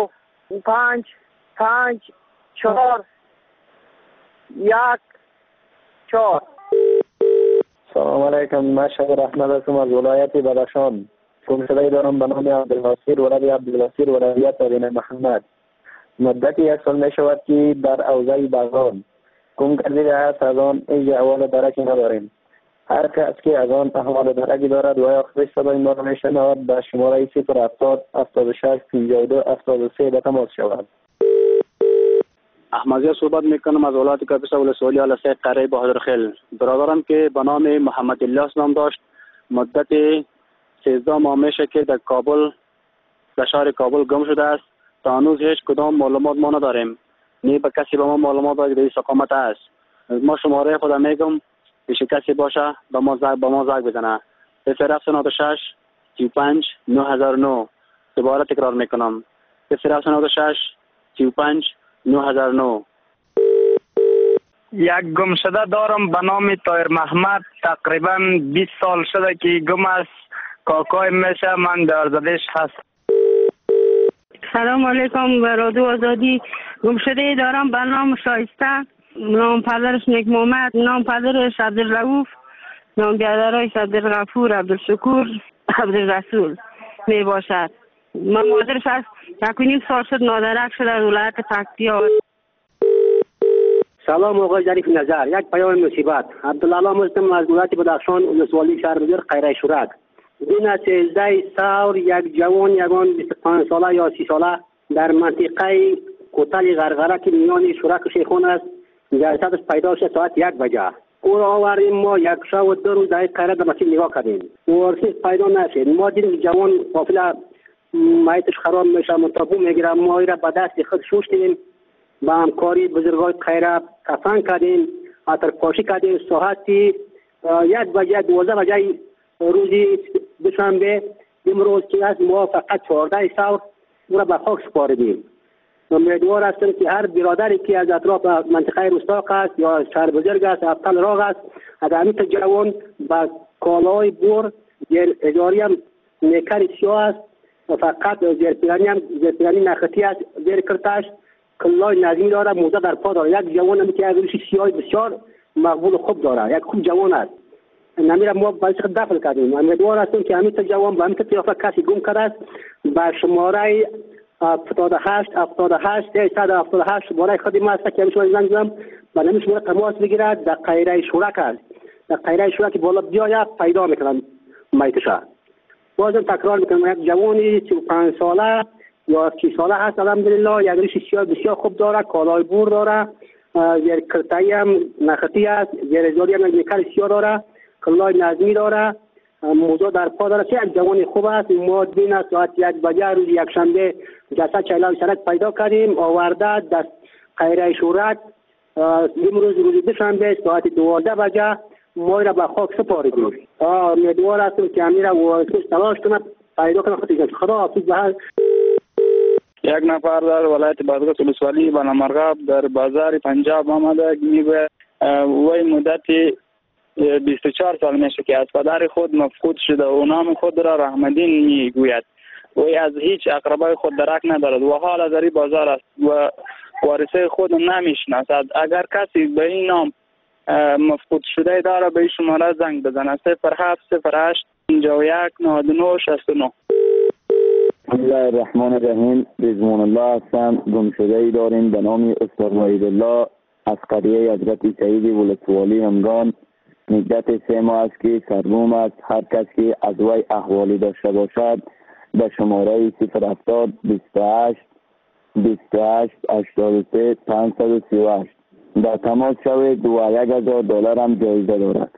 پنج پنج چهار یک چهار. سلام علیکم. من شب رحمت هستم از ولایت بدخشان. گمشده دارم به نام عبدالناصر ولد عبدالناصر ولایت مدینه محمد. مدت یک سال می شود که در حوزه بغلان گم گردیده است. از آن هیچ احوال درکی نداریم. هر کس که از آن احوال درکی دارد و یا خودش صدای ما را میشنود به شماره صفر هفتاد هفتاد و شش پنجاه و دو هفتاد و سه به تماس شود. احمدی صحبت میکنم از ولایت کاپیسا ولسوالی آلسه قره بهادرخیل. برادرم که به نام محمد الیاس نام داشت مدت سیزده ماه میشه که در کابل در شهر کابل گم شده است. تا هنوز هیچ کدام معلومات ما نداریم. نه به کسی به ما معلومات داده که در استقامت است. ما شماره خود میگم پیش کسی باشه به ما زنگ به ما زنگ بزنه. صفر هفت نود و شش سی و پنج نه هزار و نه. دوباره تکرار میکنم صفر هفت نود و شش سی و پنج نه هزار و نه. یک گمشده دارم به نام طاهر محمد. تقریبا بیست سال شده که گم است. کاکای میشه من در زدش هست. سلام علیکم. به رادیو آزادی. گمشده دارم به نام شایسته. نام پدرش نیک محمد، نام پدرش عبدالرؤوف، نام برادرش عبدالغفور، عبدالشکور، عبدالرسول می باشد. من مادرش از یک و نیم سال شد نادرک شده در ولایت پکتیا. سلام آقای ظریف نظر. یک پیام مصیبت. عبدالله هستم از ولایت بدخشان ولسوالی شهر بزرگ قیره شورک. دین سیزده سور یک جوان یگان بیست و پنج ساله یا سی ساله در منطقه کوتل غرغره که میان شورک و شیخان است جسدش پیدا شد ساعت یک بجه. او را آوردیم. ما یک شب و دو روز در قیره در مسجد نگاه کردیم. وارث پیدا نشد. ما دیدیم جوان قافله میتش خراب میشه منتابو میگیره. ما را به دست خود شوشتیم. با همکاری بزرگای قیره کفن کردیم. عطر پاشی کردیم. ساعت یک بجه دوازده بجه روزی دوشنبه امروز که از ما فقط چهارده سور او را به خاک سپاردیم. امیدوار هستم که هر برادری که از اطراف منطقه رستاق است یا شهر بزرگ است ابطال راغ است از همین جوان با کالای بور زیر اداری هم نیکر سیاه است و فقط زیر پیرانی هم زیر پیرانی نخطی است. زیر کرتش کلای نظمی داره. موزه در پا داره. یک جوان هم که روش سیاه بسیار مقبول خوب داره. یک خوب جوان است. نمیره ما باید داخل کردیم. امیدوار هستم که همین جوان با همین قیافه کسی گم کرده است. با شماره هفتاد و هشت هفتاد و هشت صد و هفتاد و هشت شماره خودم است که همیشه زنگ زدم و نمیشه شماره تماس بگیرد. در قیره شورک است. در قیره شورک بالا بیاید پیدا میکنم میتشه. بازم تکرار میکنم یک جوانی سی و پنج ساله یا سی ساله هست الحمدلله. یک ریش سیاه بسیار خوب داره. کالای بور داره. زیر کرتایی هم نخطی است. زیر ازاری هم یک سیاه داره. کلای نظمی داره. موضوع در پا داره. چه یک جوان خوب است. ما دین ساعت یک بجه روز یک شنبه جسد چهلان سرک پیدا کردیم. آورده در قیره شورک امروز روز دوشنبه ساعت دوازده بجه ما را به خاک سپاریدیم. امیدوار هستم که امیر وارث تلاش کنه پیدا کنه خودش. خدا حافظ به هر یک نفر در ولایت بادغیس ولسوالی بنامرغاب در بازار پنجاب آمده میگوید وی مدت بیست و چهار سال میشه که از پدر خود مفقود شده و نام خود را رحمدین میگوید. وی از هیچ اقربای خود درک ندارد و حال از بازار است و وارثه خود نمیشناسد. اگر کسی به این نام مفقود شده داره به این شماره زنگ بزنه صفر هفت صفر هشت پنجاه و یک نود و نه شصت و نه. بسم الله الرحمن الرحیم. رضوان الله هستم. گمشده ای داریم به نام استاد وحید الله از قریه حضرت سعید ولسوالی همگان. مدت سه ماه است که سرگم است. هر کس که از وی احوالی داشته باشد به شماره صفر هفتاد بیست و هشت بیست و هشت هشتاد و سه پانصد و سی و هشت در تماس شوید و یک هزار دلار هم جایزه دارد.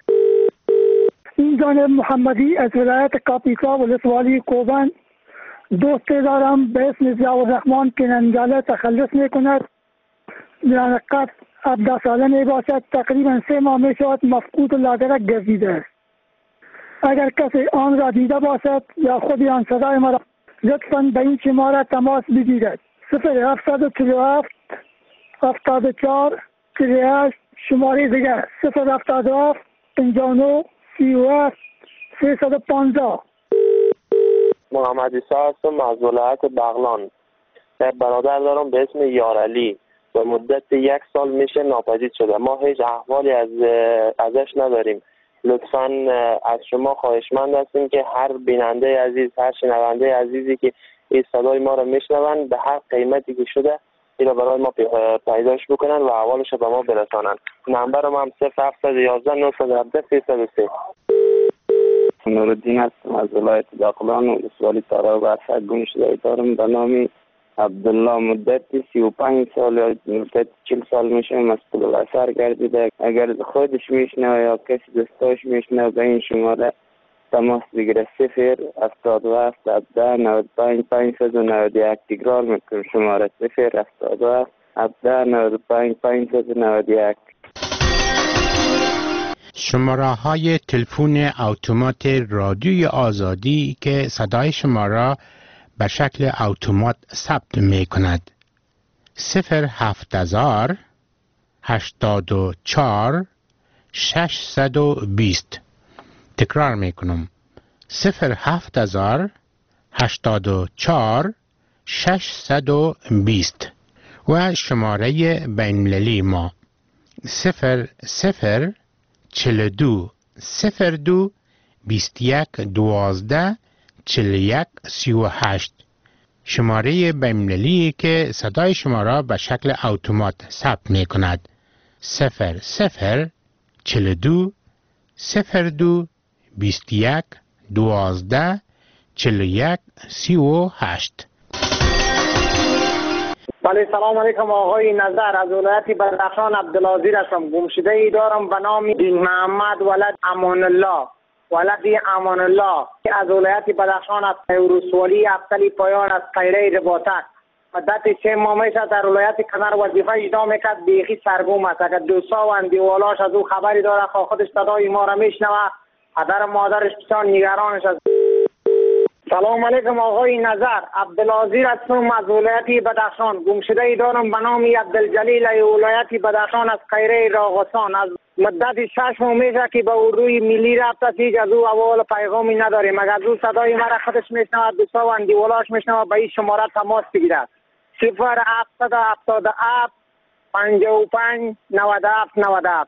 این جانب محمدی از ولایت کاپیسا ولسوالی کوبان. دوست دارم به اسم ضیاءالرحمن که ننگاله تخلص میکند. در قبل هفده ساله می باشد. تقریبا سه ماه می شود مفقود و لادرک گردیده است. اگر کسی آن را دیده باشد یا خودی آن صدای مرا لطفاً به این شماره تماس بگیرد. صفر هفتصد و چهل و هفت هفتاد و چهار چهل و هشت. شماره دیگر صفر هفتاد و هفت پنجاه و نه سی و هفت سیصد و پانزده. محمد عیسی هستم از ولایت بغلان. یک برادر دارم به اسم یارعلی و مدت یک سال میشه ناپدید شده. ما هیچ احوالی از ازش نداریم. لطفاً از شما خواهشمند هستیم که هر بیننده عزیز، هر شنونده عزیزی که این صدای ما را میشنون به هر قیمتی که شده این را برای ما پیداش بکنن و احوالش را به ما برسانن. نمبرم هم صفر هفت یک یک نه یک هفت سه صفر سه. نورالدین هستم از ولایت باغلان و ولسوالی تارا و برفک گم شده دارم به نام عبدالله. مدت سی و پنج سال یا مدت چل سال میشه مسئول الاثر گردیده. اگر خودش میشنه یا کسی دوستاش میشنه به این شماره تماس بگیره. صفر هفتاد و هفت هفده نود و پنج پانصد و نود و یک. تکرار میکنم شماره صفر هفتاد و هفت هفده نود و پنج پانصد و نود و یک. شماره های تلفن اتومات رادیوی آزادی که صدای شما را به شکل اتومات ثبت می کند. صفر هفت هزار هشتاد و چهار ششصد و بیست. تکرار می کنم. صفر هفت هزار هشتاد و چهار ششصد و بیست. و شماره بین‌المللی ما صفر صفر چهل و دو صفر دو بیست و یک دوازده چهل و یک سی و هشت. شماره بین‌المللی که صدای شما را به شکل اتومات ثبت می کند. صفر صفر چهل و دو صفر دو بیست و یک دوازده چهل و یک سی و هشت. بله سلام علیکم آقای نظر. از ولایت بدخشان عبدالعزیز هستم. گمشده ای دارم به نام دین محمد ولد امان الله ولدی امان الله از ولایت بدخشان است. ولسوالی افتلی پایان از قیره رباطک. مدت سه ماه میشه در ولایت کنر وظیفه اجرا میکرد. بیخی سرگم است. اگر دوستا و اندیوالاش از او خبری داره خودش صدای ما را میشنوه. پدر مادرش بسیار نگرانش است. سلام علیکم آقای نظر. عبدالعزیز هستم از ولایت بدخشان. گمشده ای دارم به نام عبدالجلیل ولایت بدخشان از قیره راغستان. از مدت شش ماه میشه که به روی ملی رابطه هیچ از او اول پیغامی نداریم. اگر از او صدای مرا خودش میشنود دوستا و اندیوالاش میشنود به این شماره تماس بگیرد. صفر هفتصد و هفتاد و هفت پنجاه و پنج نود و هفت نود و هفت.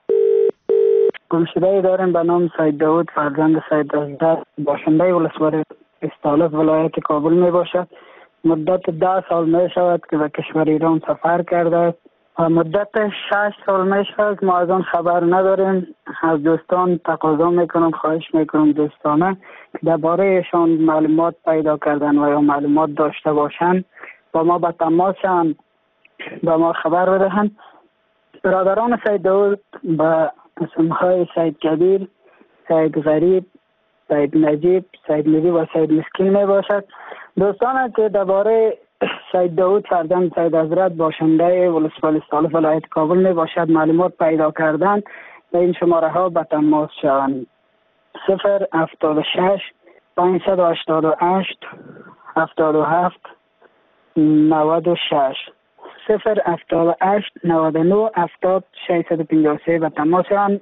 گمشده ای داریم به نام سید داود فرزند سید دزده باشنده ولسوالی استالف ولایت کابل می باشد. مدت ده سال می شود که به کشور ایران سفر کرده است. مدت شش سال می شود ما از آن خبر نداریم. از دوستان تقاضا می کنم، خواهش می کنم دوستانه که درباره ایشان معلومات پیدا کردن و یا معلومات داشته باشند با ما به تماس شوند، با ما خبر بدهند. برادران سید داود به اسمهای سید کبیر، سید غریب، سید نجیب، سید مدی و سید مسکین می باشد. دوستان که درباره سید داود فرزند سید حضرت باشنده ولسوالی استالف ولایت کابل می باشد معلومات پیدا کردن به این شماره ها به تماس شوند. صفر هفتاد و شش پانصد و هشتاد و هشت هفتاد و هفت نود و شش. صفر هفتاد و هشت نود و نه هفتاد ششصد و پنجاه و سه به تماس شوند.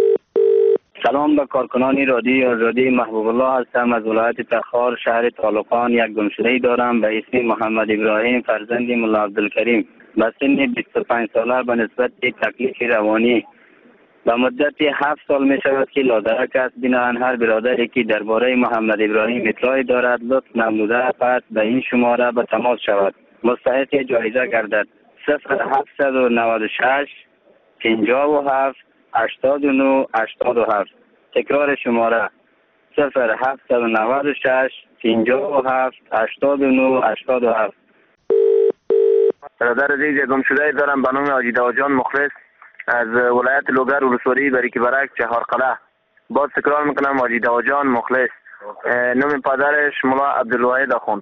سلام به کارکنان رادیوی آزادی. محبوب الله هستم از ولایت تخار شهر طالقان. یک گمشده‌ای دارم به اسم محمد ابراهیم فرزند ملا عبدالکریم به سن بیست و پنج ساله به نسبت تکلیف روانی. به مدت هفت سال می شود که لادرک است. بنابراین هر برادری که درباره محمد ابراهیم اطلاعی دارد لطف نموده پس به این شماره به تماس شود مستحق جایزه گردد. صفر هفتصد و نود و شش پنجاه و هفت هشتاد و نه هشتاد و هفت. تکرار شماره صفر هفتصد و نود و شش پنجاه و هفت هشتاد و نه هشتاد و هفت. برادر عزیز گمشده دارم به نام حاجی داوجان مخلص از ولایت لوگر ولسوالی بریک برک چهارقلعه. باز تکرار میکنم حاجی داوجان مخلص. نام پدرش مولا عبدالواحد آخوند.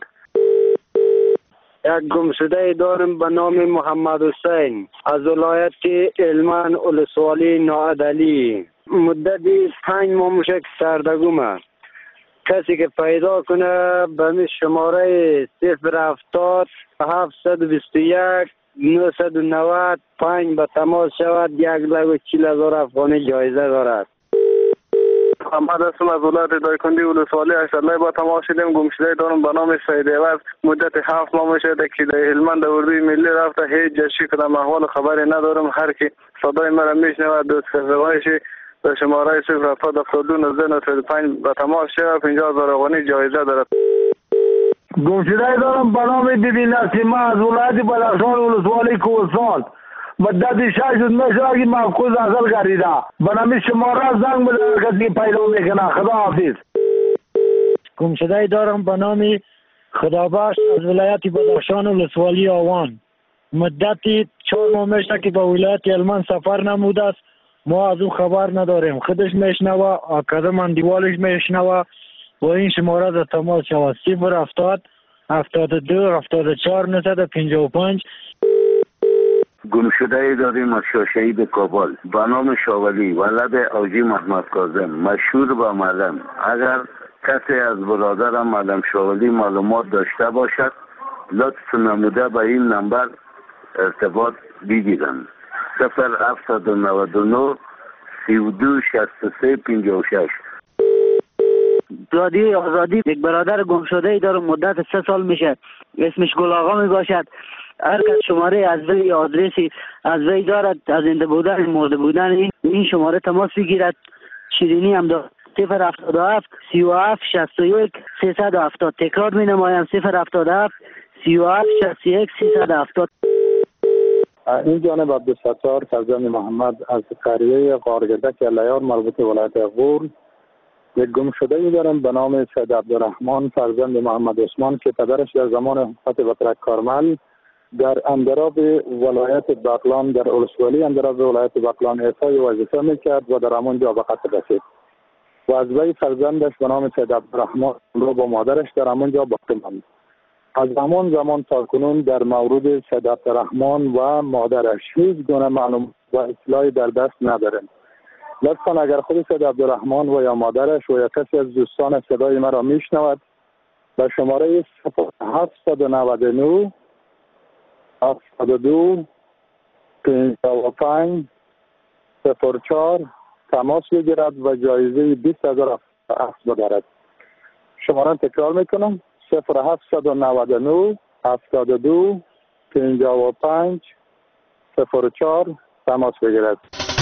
یک گمشده دارم به نام محمد حسین از ولایت علمان ولسوالی ناعدلی. مدت پنج ماه میشه که سردگمه. کسی که پیدا کنه به می شماره صفر هفتاد هفتصد و بیست و یک نهصد و نود پنج به تماس شود. یک لگ و چهل هزار افغانی جایزه دارد. محمد هستم از ولایت دایکنډي ولسوالۍ اشرلای با تماس شدیم. گمشده دارم به نام سید عوض. مدت هفت ماه میشه که در هلمند اردوی ملی رفته. هیچ جشی کدام احوال خبری ندارم. هر کی صدای مرا میشنود دوست خدمتش به شماره صفر هفتاد هفتاد و دو نوزده نود و پنج به تماس شود. پنجاه هزار افغانی جایزه دارد. گمشده دارم به نام بیبی نسیمه از ولایت بدخشان ولسوالی کوهستان. مدت شش روز میشه که مفقود اصل گردیده. به نام شماره زنگ بزنید کسی پیدا میکنه. خدا حافظ. گمشده دارم به نام خدابخش از ولایت بدخشان ولسوالی آوان. مدتی چهار ماه میشه که به ولایت هلمند سفر نموده است. ما از او خبر نداریم. خودش میشنوه، آکادم اندیوالش میشنوه و این شماره در تماس شود. صفر هفتاد هفتاد و دو هفتاد و چهار نهصد و پنجاه و پنج. گمشده داریم از شاهشهید کابل به نام شاولی ولد اوجی محمد کاظم مشهور به معلم. اگر کسی از برادرم معلم شاولی معلومات داشته باشد لطف نموده به این نمبر ارتباط بگیرند. صفر هفتصد و نود و نه سی و دو شصت و سه پنجاه و شش. رادیوی آزادی یک برادر گم شده ای دارم مدت سه سال میشه. اسمش گل آقا می باشد. هر کس شماره از وی آدرسی از وی دارد از زنده بودن مرده بودن این, این شماره تماس بگیرد. شیرینی هم دارد. صفر هفتاد و هفت سی و هفت شصت و یک سیصد و هفتاد. تکرار می نمایم. صفر هفتاد و هفت سی و هفت شصت و یک سیصد و هفتاد. این جانب عبدالستار فرزند محمد از قریه قارگدک لیار مربوط ولایت غور. یک گم شده ای دارم به نام سید عبدالرحمن فرزند محمد عثمان که پدرش در زمان حکومت بطرک کارمل در اندراب ولایت بغلان در ولسوالی اندراب ولایت بغلان احصای وظیفه میکرد و در همانجا به قتل رسید و از وی فرزندش به نام سید عبدالرحمن رو با مادرش در همانجا باقی ماند. از همان زمان تا کنون در مورد سید عبدالرحمن و مادرش هیچ گونه معلومات و اطلاعی در دست نداریم. لطفا اگر خود سید عبدالرحمن و یا مادرش و یا کسی از دوستان صدای مرا میشنود به شماره هفتصد و نود و نه هفتاد و دو پنجاه و پنج صفر چهار تماس بگیرد و جایزه بیست هزار افغانی بدارد. شماره تکرار میکنم. صفر هفتصد و نود و نه هفتاد و دو پنجاه و پنج صفر چهار تماس بگیرد.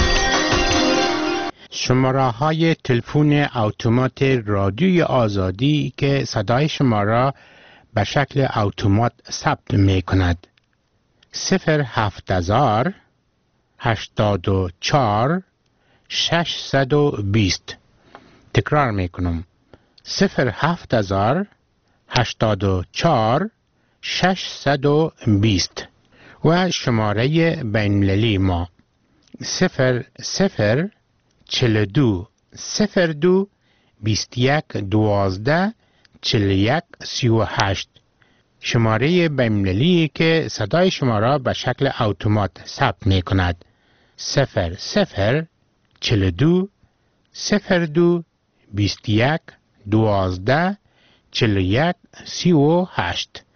شماره های تلفن اتومات رادیوی آزادی که صدای شما را به شکل اتومات ثبت می کند. صفر هفت هزار هشتاد و چهار ششصد و بیست. تکرار می کنم. صفر هفت هزار هشتاد و چهار ششصد و بیست و شماره بین‌المللی ما صفر صفر چهل و دو صفر دو بیست و یک دوازده چهل و یک سی و هشت. شماره بین‌المللی که صدای شما را به شکل اتومات ثبت می کند. صفر صفر چهل و دو صفر دو بیست و یک دوازده چهل و یک سی و هشت.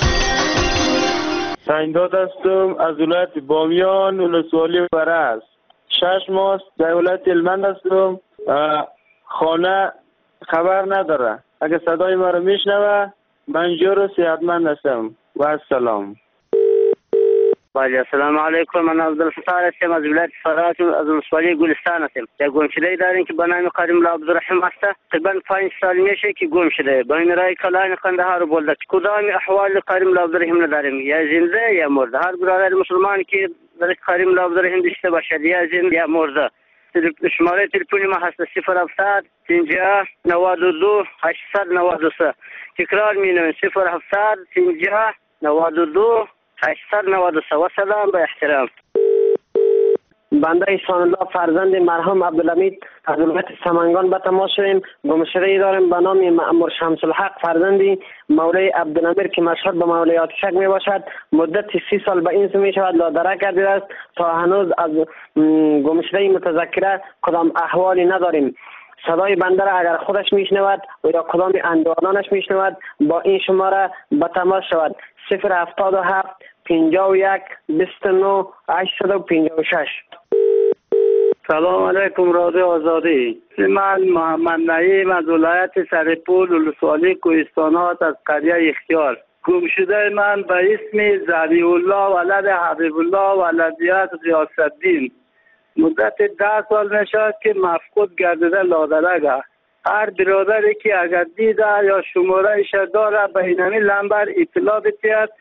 سعیداد هستم از ولایت بامیان ولسوالی فرز. شش ماه در ولایت هلمند هستم. خانه خبر نداره. اگه صدای ما رو میشنوه منجور و صحتمند هستم و السلام. بله السلام علیکم. من عبدالستار هستم از ولایت فرات از ولسوالی گلستان هستم. یک گم شده داریم که به نام قریم الله عبدالرحیم است. تقریبا پنج سال میشه که گم شده. با این رای کلان قندهار بولده. کدام احوال قریم الله عبدالرحیم نداریم. یا زنده یا مرده. هر برادر مسلمان که در قریم الله عبدالرحیم داشته باشد یا زنده یا مرده. شماره تلفنی ما هست صفر هفتاد پنجاه نود و دو هشتصد و نود و سه. تکرار مینویم صفر هفتاد پنجاه نود و دو هشتصد و نود و سه. و سلام به احترام. بنده احسان الله فرزند مرحوم عبدالحمید از ولایت سمنگان به تماس شدیم. گمشده‌ای داریم به نام مأمور شمس الحق فرزندی مولای عبدالامیر که مشهور به مولای آتشک می باشد. مدت سی سال به این می شود لادره کرده است. تا هنوز از گمشده‌ای متذکره کدام احوالی نداریم. صدای بنده را اگر خودش میشنود و یا کدام اندوانانش میشنود با این شماره به تماس شود. صفر هفتاد و هفت پنجاه و یک بیست و نه هشتصد و پنجاه و شش. سلام علیکم رادیو آزادی. من محمد نعیم از ولایت سرپول ولسوالی کوهستانات از قریه اختیار. گم شده من به اسم ذبیح الله ولد حبیب الله ولدیت غیاث‌الدین مدت ده سال میشد که مفقود گردیده لادرگه. هر برادری که اگر دیده یا شماره ایش داره به اینمی لمبر اطلاع بتید.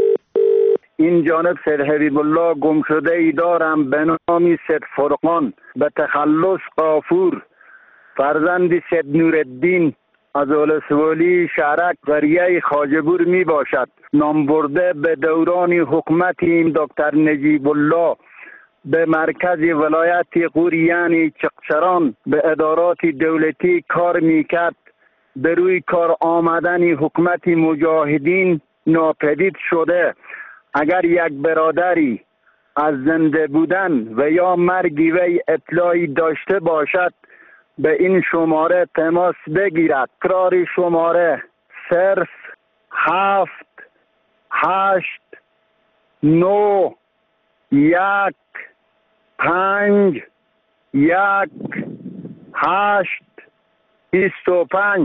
این جانب سید حبیب الله گم شده ای دارم به نام سید فرقان به تخلص قافور فرزند سید نورالدین از ولسوالی شهرک قریه خواجه‌بور می باشد. نام برده به دوران حکومت این دکتر نجیب الله به مرکز ولایت غور یعنی چقچران به ادارات دولتی کار میکرد. به روی کار آمدن حکومت مجاهدین ناپدید شده. اگر یک برادری از زنده بودن و یا مرگ وی اطلاعی داشته باشد به این شماره تماس بگیرد. تکرار شماره صرف هفت هشت نو یک پنج یک هشت بیست و پنج.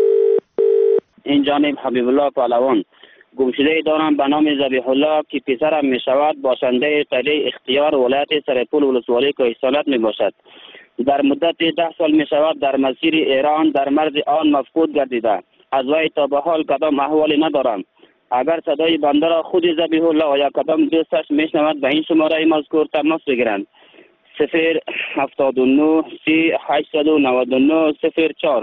این جانب حبیب الله پهلوان گمشده دارم به نام ذبیح الله که پسرم می شود باشنده قریه اختیار ولایت سرپول ولسوالی کوهستانات می باشد. در مدت ده سال می شود در مسیر ایران در مرز آن مفقود گردیده. از وی تا به حال کدام احوالی ندارم. اگر صدای بنده را خود ذبیح الله و یا کدام دوستش میشنود به این شماره مذکور تماس بگیرند. صفر هفتاد و نه سی هشتصد و نود و نه صفر چهار.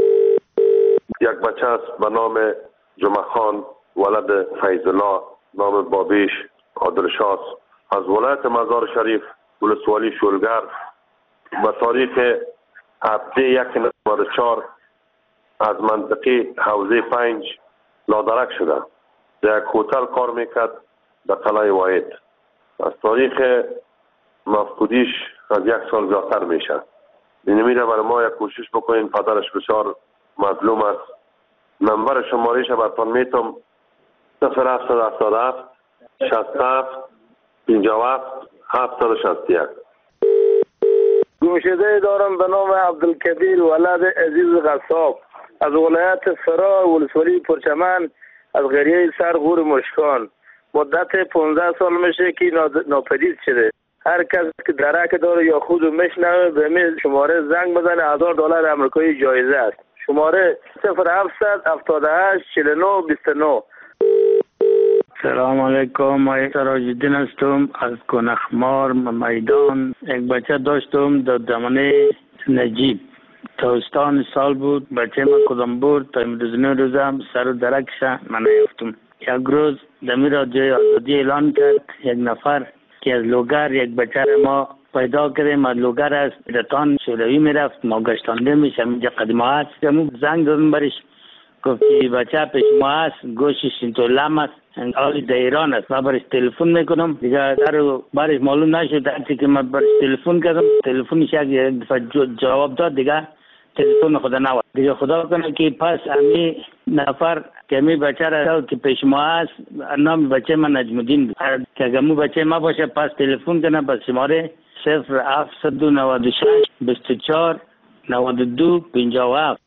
یک بچه است به نام جمعه خان ولد فیض الله نام بابیش عادلشاس از ولایت مزار شریف ولسوالی شولگر به تاریخ هفته یک نود و چهار از منطقه حوزه پنج لادرک شده. در یک هتل کار میکرد در قلعه واحد. از تاریخ مفقودیش از یک سال زیادتر میشه. این میره برای ما یک کوشش بکنین. پدرش بسیار مظلوم است. نمبر شمارهش براتون میتونم صفر هفت هفتاد هفت شصت و هفت پنجاه و هفت هفتصد و شصت و یک. گمشده دارم به نام عبدالکبیر ولد عزیز غصاب از ولایت فرا ولسوالی پرچمن از قریه سرغور مشکان. مدت پانزده سال میشه که ناپدید شده. هر کس که درک داره یا خود میشنوه به می شماره زنگ بزنه. هزار دلار امریکایی جایزه است. شماره صفر هفتصد هفتاد و هشت چهل و نه بیست و نه. سلام علیکم. من سراج‌الدین هستم از کنخمار میدان. یک بچه داشتم در دمنه نجیب. تابستان سال بود. بچه من کدام بود تا امروز نه روزم سر و درکش من نیفتم. یک روز دمی رادیوی آزادی اعلان کرد یک نفر که از لوگر یک بچه ما پیدا کردیم. از لوگر است رتان شوروی میرفت. ما گشتانده میشم اینجا قدیمه هست. زنگ دادم برش گفت که بچه پیش ما هست گوشش اینطور لم است حالی در ایران است. من برش تلفن میکنم دیگه در برش معلوم نشد. درچه که من برش تلفن کردم تلفنش یک دفعه جواب داد دیگه تلفن خدا نواد دیگه. خدا کنه که پس امی نفر که امی بچه را که پیش ما هست نام بچه من نجم الدین بود که اگه مو بچه ما باشه پس تلفن کنه پس شماره صفر هفتصد و نود و شش بیست و چهار نود و دو پنجاه و هفت.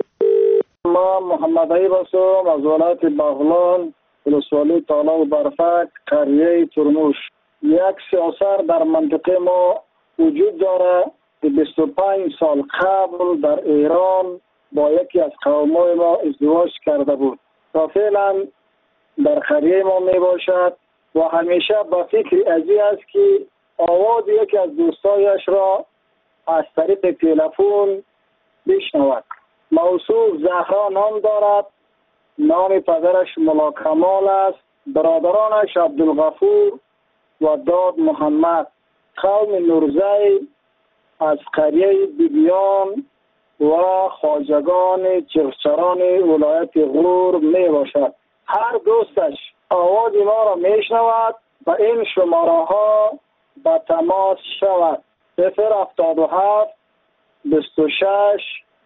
ما محمد عیب هستم از ولایت بغلان ولسوالی تالا و برفک قریه ترموش. یک سیاسر در منطقه ما وجود داره که بیست و پنج سال قبل در ایران با یکی از قومای ما ازدواج کرده بود و فعلا در قریه ما می باشد و همیشه با فکر ازی است که آواز یکی از دوستایش را از طریق تلفن بشنود. موصوف زهرا نام دارد. نام پدرش ملا کمال است. برادرانش عبدالغفور و داد محمد. قوم نورزی از قریه بیبیان و خواجگان چغچران ولایت غور می باشد. هر دوستش آواز ما را می شنود و این شماره ها به تماس شود. صفر هفتاد و هفت بیست و شش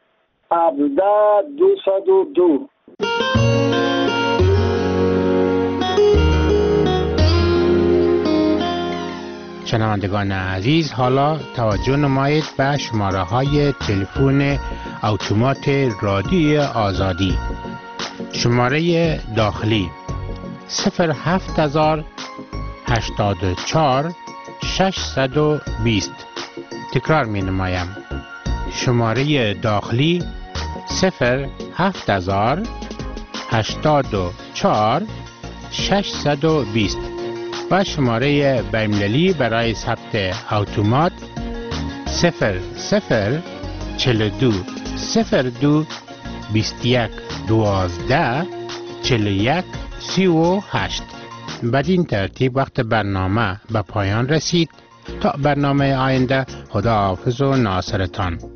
هفده دویست و دو. شنوندگان عزیز، حالا توجه نمایید به شماره های تلفن اتومات رادیوی آزادی. شماره داخلی صفر هفت هزار هشتاد و چهار ششصد و بیست. تکرار می نمایم. شماره داخلی صفر هفت هزار هشتاد و چهار ششصد و بیست و شماره بین‌المللی برای ثبت اتومات صفر صفر چهل و دو صفر دو بیست و یک دوازده چهل و یک سی و هشت. بدین ترتیب وقت برنامه به پایان رسید. تا برنامه آینده، خدا حافظ و ناصرتان.